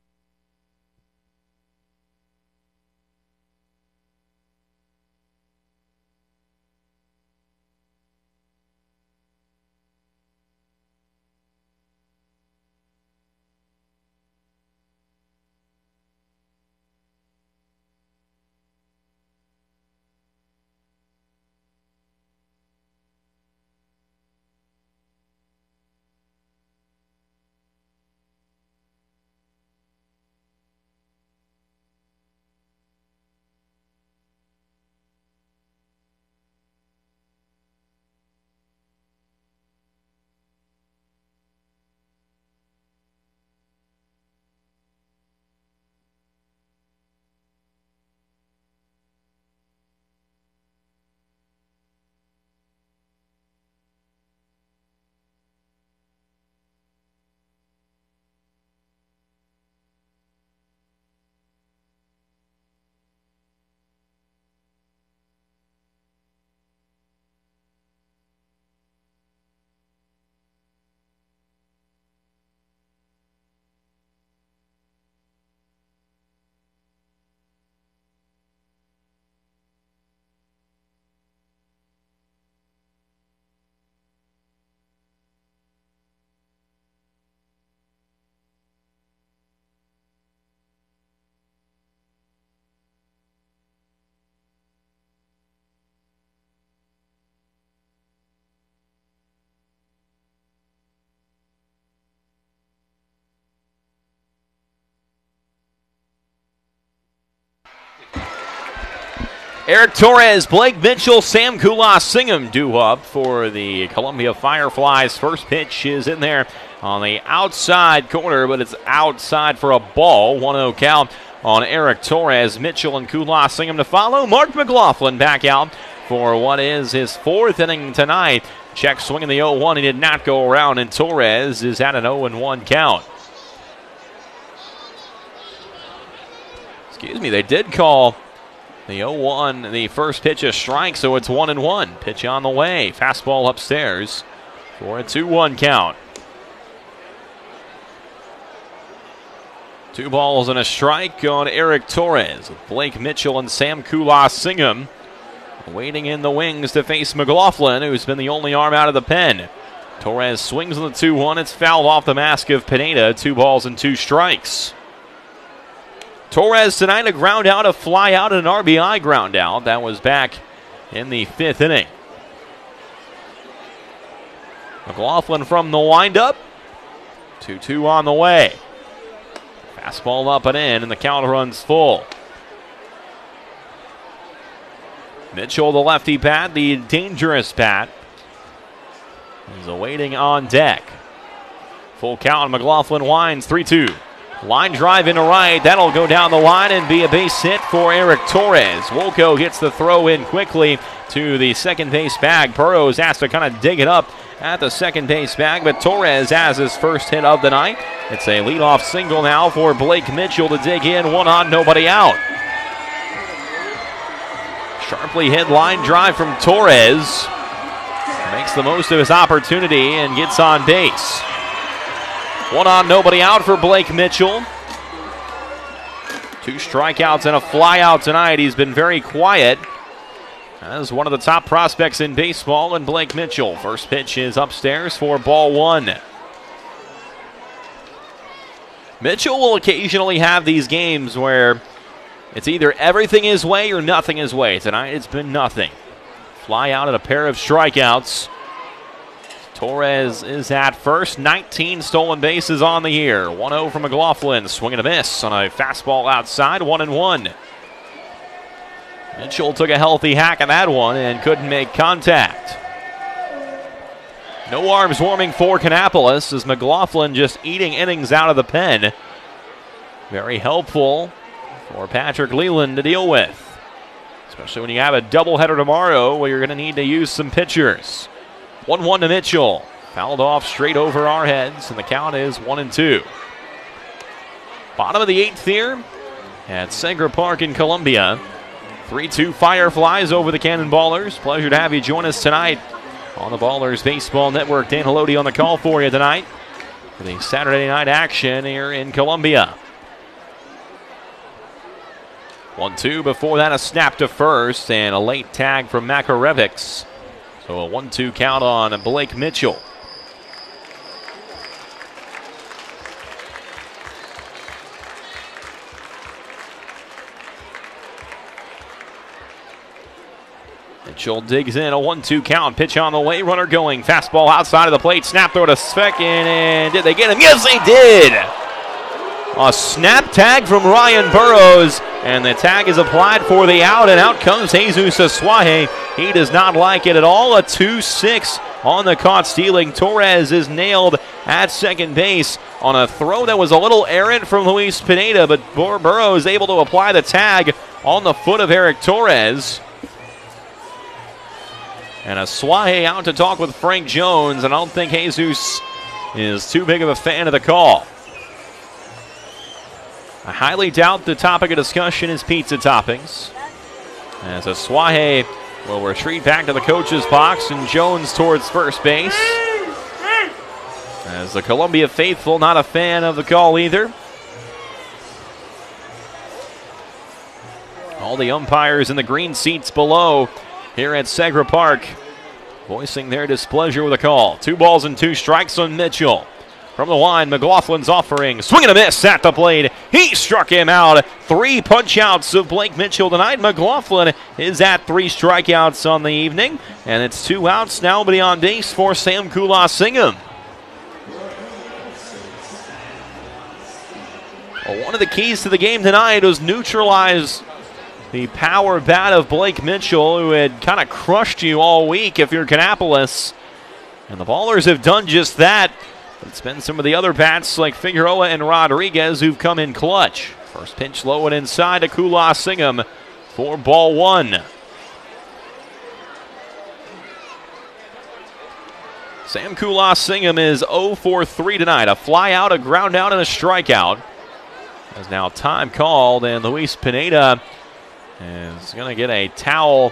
Eric Torres, Blake Mitchell, Sam Kulas, Singham due up for the Columbia Fireflies. First pitch is in there on the outside corner, but it's outside for a ball. one oh count on Eric Torres. Mitchell and Kulas, Singham to follow. Mark McLaughlin back out for what is his fourth inning tonight Check swinging the oh one. He did not go around, and Torres is at an oh one count. Excuse me, they did call the oh one, the first pitch, a strike, so it's one and one. Pitch on the way. Fastball upstairs for a two one count. Two balls and a strike on Eric Torres. Blake Mitchell and Sam Kulas-Singham waiting in the wings to face McLaughlin, who's been the only arm out of the pen. Torres swings on the two one. It's fouled off the mask of Pineda. Two balls and two strikes. Torres tonight, a ground out, a fly out, and an R B I ground out. That was back in the fifth inning. McLaughlin from the windup. two two on the way. Fastball up and in, and the count runs full. Mitchell, the lefty bat, the dangerous bat, is awaiting on deck. Full count, McLaughlin winds, three two. Line drive into right, that'll go down the line and be a base hit for Eric Torres. Wolko gets the throw in quickly to the second base bag. Burrows has to kind of dig it up at the second base bag, but Torres has his first hit of the night. It's a leadoff single now for Blake Mitchell to dig in. One on, nobody out. Sharply hit line drive from Torres. Makes the most of his opportunity and gets on base. One on, nobody out for Blake Mitchell. Two strikeouts and a flyout tonight. He's been very quiet as one of the top prospects in baseball, and Blake Mitchell. First pitch is upstairs for ball one. Mitchell will occasionally have these games where it's either everything his way or nothing his way. Tonight it's been nothing. Fly out at a pair of strikeouts. Torres is at first. nineteen stolen bases on the year. one oh from McLaughlin. Swing and a miss on a fastball outside. one and one. Mitchell took a healthy hack at that one and couldn't make contact. No arms warming for Kannapolis as McLaughlin just eating innings out of the pen. Very helpful for Patrick Leland to deal with, especially when you have a doubleheader tomorrow where you're going to need to use some pitchers. one one to Mitchell. Fouled off straight over our heads, and the count is one and two. Bottom of the eighth here at Segra Park in Columbia. three two Fireflies over the Cannonballers. Pleasure to have you join us tonight on the Ballers Baseball Network. Dan Haloti on the call for you tonight for the Saturday night action here in Columbia. one two before that, a snap to first and a late tag from Makarevics. So a one two count on Blake Mitchell. Mitchell digs in, a one two count. Pitch on the way, runner going. Fastball outside of the plate. Snap throw to second, and did they get him? Yes, they did! A snap tag from Ryan Burrows, and the tag is applied for the out, and out comes Jesus Asuaje. He does not like it at all. A two six on the caught stealing. Torres is nailed at second base on a throw that was a little errant from Luis Pineda, but Bur- Burrows able to apply the tag on the foot of Eric Torres. And Asuaje out to talk with Frank Jones, and I don't think Jesus is too big of a fan of the call. I highly doubt the topic of discussion is pizza toppings, as Asuaje will retreat back to the coach's box, and Jones towards first base. As the Columbia faithful, not a fan of the call either. All the umpires in the green seats below here at Segra Park voicing their displeasure with a call. Two balls and two strikes on Mitchell. From the line, McLaughlin's offering. Swing and a miss at the plate. He struck him out. Three punch-outs of Blake Mitchell tonight. McLaughlin is at three strikeouts on the evening. And it's two outs now, but on base for Sam Kulas-Singham. Well, one of the keys to the game tonight was neutralize the power bat of Blake Mitchell, who had kind of crushed you all week if you're Kannapolis. And the Ballers have done just that. It's been some of the other bats like Figueroa and Rodriguez who've come in clutch. First pitch low and inside to Kulas-Singham for ball one. Sam Kulas-Singham is oh for three tonight. A fly out, a ground out, and a strikeout. There's now time called, and Luis Pineda is going to get a towel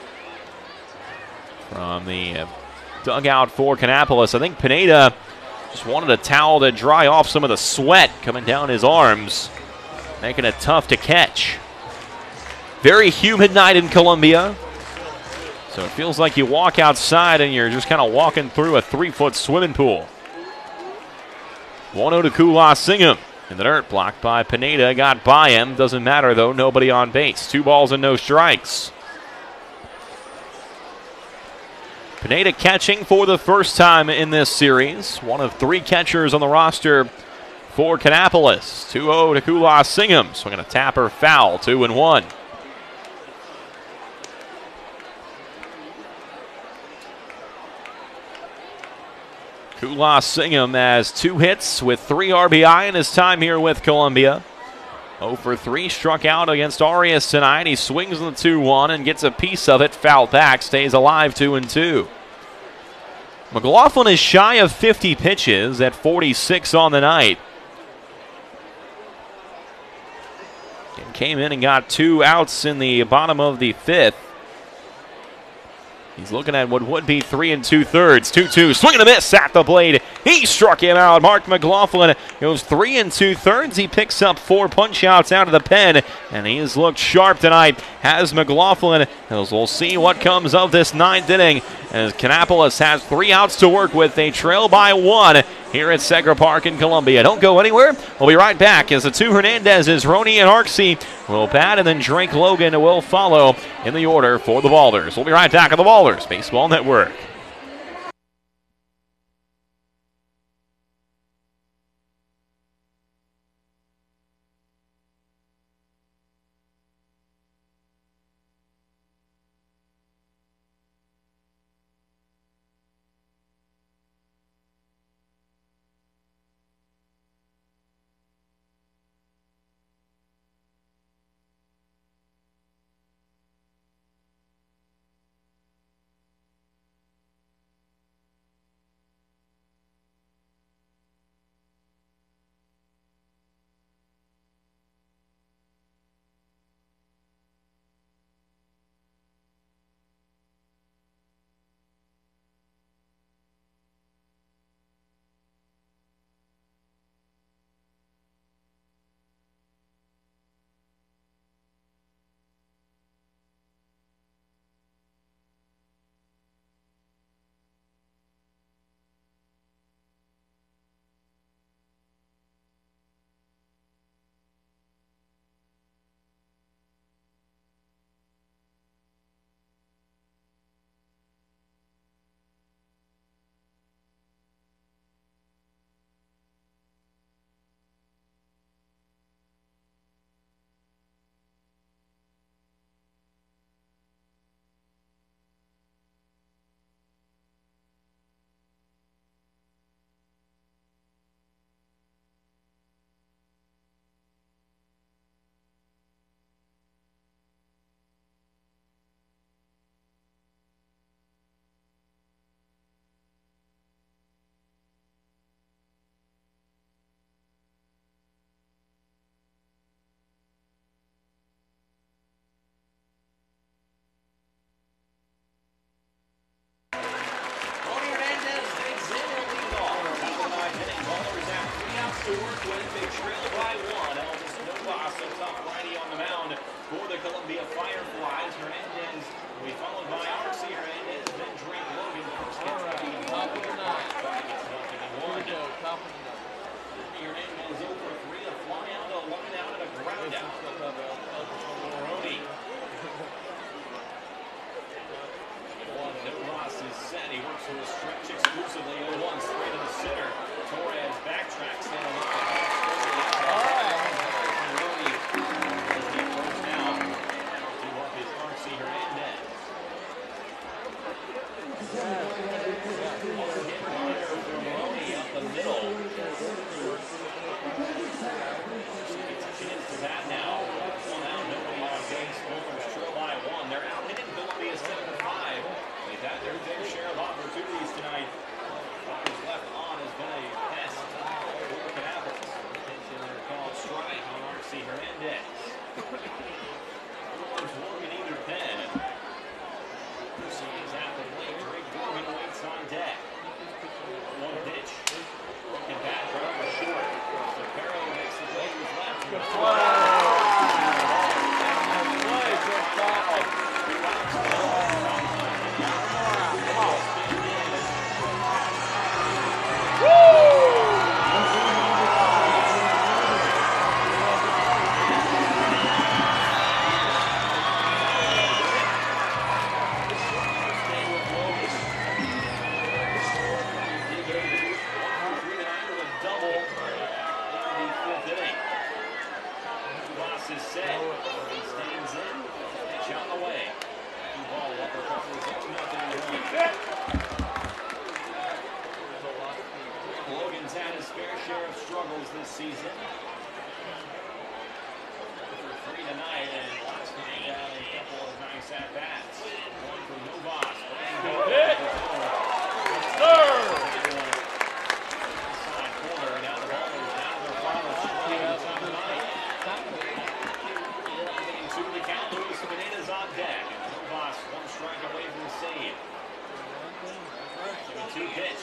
from the dugout for Kannapolis. I think Pineda just wanted a towel to dry off some of the sweat coming down his arms, making it tough to catch. Very humid night in Columbia. So it feels like you walk outside and you're just kind of walking through a three-foot swimming pool. one oh to Kulas-Singham. In the dirt, blocked by Pineda, got by him. Doesn't matter, though, nobody on base. Two balls and no strikes. Pineda catching for the first time in this series. One of three catchers on the roster for Kannapolis. two oh to Kulas-Singham. Swinging a tapper foul, two and one. Kulas-Singham has two hits with three R B I in his time here with Columbia. oh for three, struck out against Arias tonight. He swings on the two one and gets a piece of it. Foul back, stays alive, two and two. McLaughlin is shy of fifty pitches at forty-six on the night. And came in and got two outs in the bottom of the fifth. He's looking at what would be three and two thirds. two two, swing and a miss at the blade. He struck him out. Mark McLaughlin goes three and two thirds. He picks up four punch outs out of the pen, and he has looked sharp tonight. Has McLaughlin, as we'll see what comes of this ninth inning, as Kannapolis has three outs to work with. They trail by one here at Segra Park in Columbia. Don't go anywhere. We'll be right back as the two Hernandezes, Roney and Arksey, will bat, and then Drake Logan will follow in the order for the Ballers. We'll be right back on the Ballers Baseball Network. He's had his fair share of struggles this season. For three tonight, and last night had a couple of nice at-bats. One for Novas. Hit! Third! Side corner, now the ball is down to their final strikeouts on the night. Getting two to the count, Luis Pineda's on deck. Novas one strike away from the save. two pitch.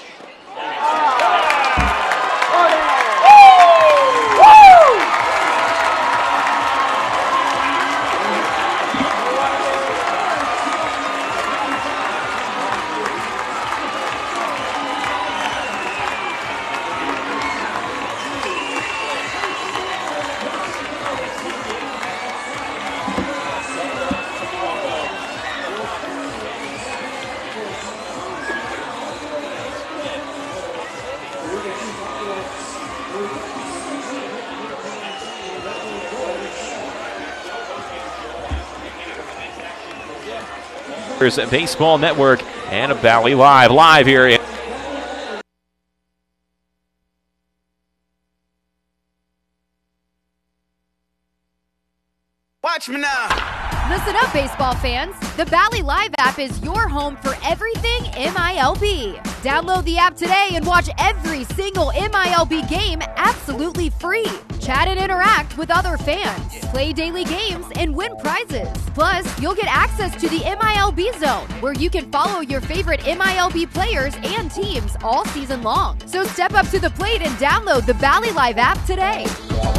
There's a Baseball Network and a Valley Live. Live here. Watch me now. Listen up, baseball fans. The Valley Live app is your home for everything M I L B. Download the app today and watch every single M I L B game absolutely free. Chat and interact with other fans, play daily games, and win prizes. Plus, you'll get access to the M I L B Zone, where you can follow your favorite M I L B players and teams all season long. So step up to the plate and download the Valley Live app today.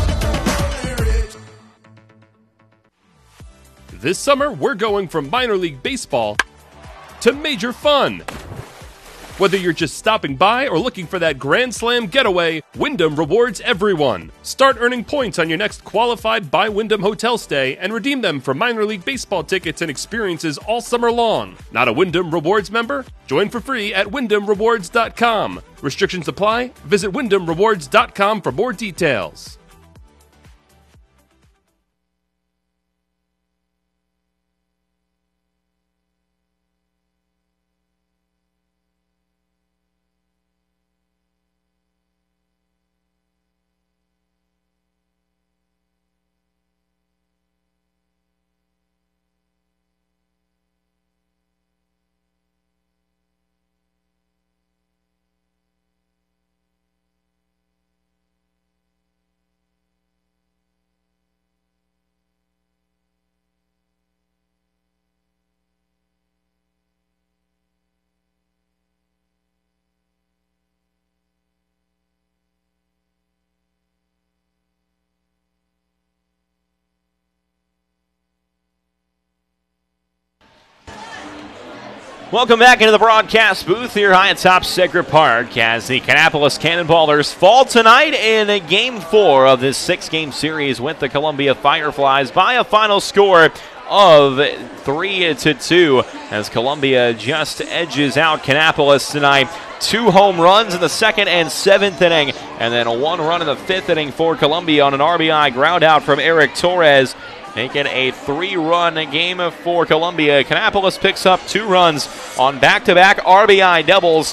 This summer, we're going from minor league baseball to major fun. Whether you're just stopping by or looking for that Grand Slam getaway, Wyndham rewards everyone. Start earning points on your next qualified by Wyndham hotel stay and redeem them for minor league baseball tickets and experiences all summer long. Not a Wyndham Rewards member? Join for free at wyndham rewards dot com. Restrictions apply. Visit wyndham rewards dot com for more details. Welcome back into the broadcast booth here high atop Segra Park as the Kannapolis Cannonballers fall tonight in game four of this six-game series with the Columbia Fireflies by a final score of three to two as Columbia just edges out Kannapolis tonight. Two home runs in the second and seventh inning, and then a one run in the fifth inning for Columbia on an R B I ground out from Eric Torres, making a three-run game for Columbia. Kannapolis picks up two runs on back-to-back R B I doubles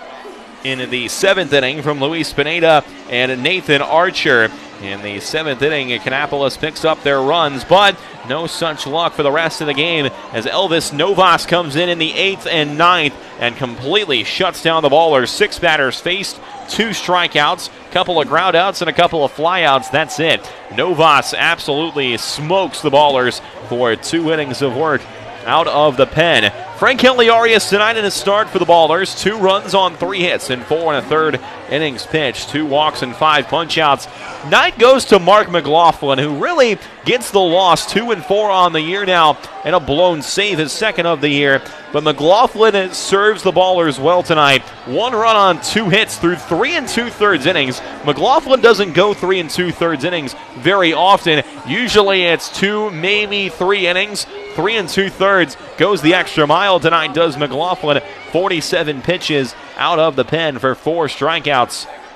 in the seventh inning from Luis Pineda and Nathan Archer. In the seventh inning, Kannapolis picks up their runs, but no such luck for the rest of the game as Elvis Novas comes in in the eighth and ninth and completely shuts down the Ballers. Six batters faced, two strikeouts, couple of ground outs, and a couple of flyouts. That's it. Novas absolutely smokes the Ballers for two innings of work out of the pen. Frank Heliarius tonight in his start for the Ballers. Two runs on three hits in four and a third innings pitched. Two walks and five punch-outs. Night goes to Mark McLaughlin, who really gets the loss. Two and four on the year now, and a blown save, his second of the year. But McLaughlin serves the Ballers well tonight. One run on two hits through three and two-thirds innings. McLaughlin doesn't go three and two-thirds innings very often. Usually it's two, maybe three innings. Three and two-thirds goes the extra mile tonight, does McLaughlin. forty-seven pitches out of the pen for four strikeouts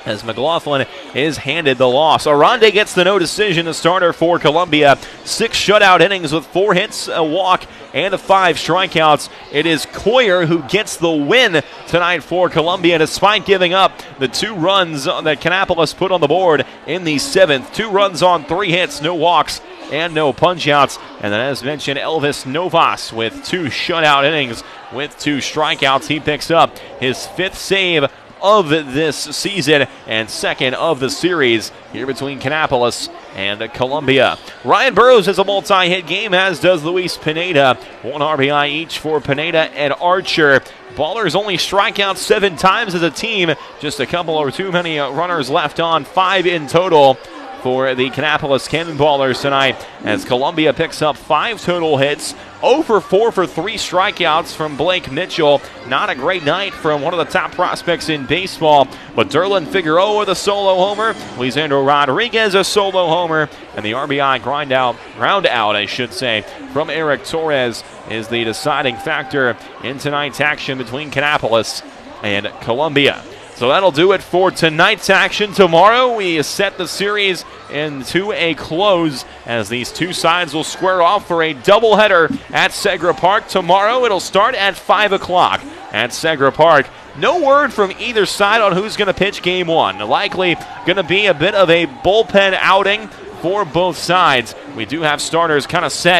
as McLaughlin is handed the loss. Arande gets the no decision, the starter for Columbia. Six shutout innings with four hits, a walk, and a five strikeouts. It is Coyer who gets the win tonight for Columbia, despite giving up the two runs that Kannapolis put on the board in the seventh. Two runs on three hits, no walks, and no punch-outs. And then, as mentioned, Elvis Novas with two shutout innings with two strikeouts. He picks up his fifth save of this season and second of the series here between Kannapolis and Columbia. Ryan Burrows has a multi-hit game, as does Luis Pineda. One R B I each for Pineda and Archer. Ballers only strike out seven times as a team. Just a couple or too many runners left on. Five in total for the Kannapolis Cannonballers tonight, as Columbia picks up five total hits. oh for four for three strikeouts from Blake Mitchell. Not a great night from one of the top prospects in baseball, but Derlin Figueroa with a solo homer, Lisandro Rodriguez a solo homer, and the R B I grind out, ground out, I should say, from Eric Torres is the deciding factor in tonight's action between Kannapolis and Columbia. So that'll do it for tonight's action. Tomorrow we set the series into a close, as these two sides will square off for a doubleheader at Segra Park. Tomorrow it'll start at five o'clock at Segra Park. No word from either side on who's going to pitch game one. Likely going to be a bit of a bullpen outing for both sides. We do have starters kind of set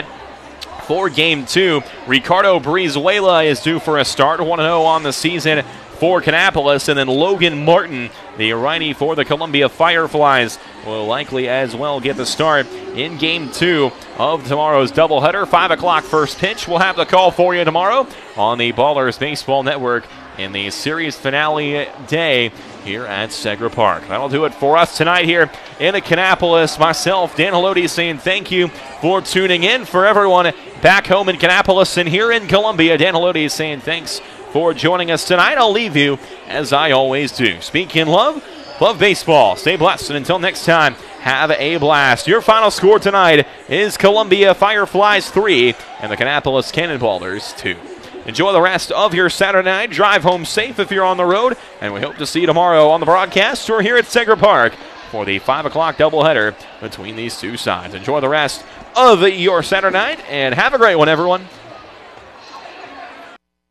for game two. Ricardo Brizuela is due for a start, one and oh on the season for Kannapolis, and then Logan Martin, the righty for the Columbia Fireflies, will likely as well get the start in game two of tomorrow's doubleheader. five o'clock first pitch. We'll have the call for you tomorrow on the Ballers Baseball Network in the series finale day here at Segra Park. That'll do it for us tonight here in Kannapolis. Myself, Dan Haloti, saying thank you for tuning in. For everyone back home in Kannapolis and here in Columbia, Dan Haloti saying thanks for joining us tonight. I'll leave you as I always do. Speak in love, love baseball. Stay blessed, and until next time, have a blast. Your final score tonight is Columbia Fireflies three and the Kannapolis Cannonballers two. Enjoy the rest of your Saturday night. Drive home safe if you're on the road, and we hope to see you tomorrow on the broadcast or here at Segra Park for the five o'clock doubleheader between these two sides. Enjoy the rest of your Saturday night, and have a great one, everyone.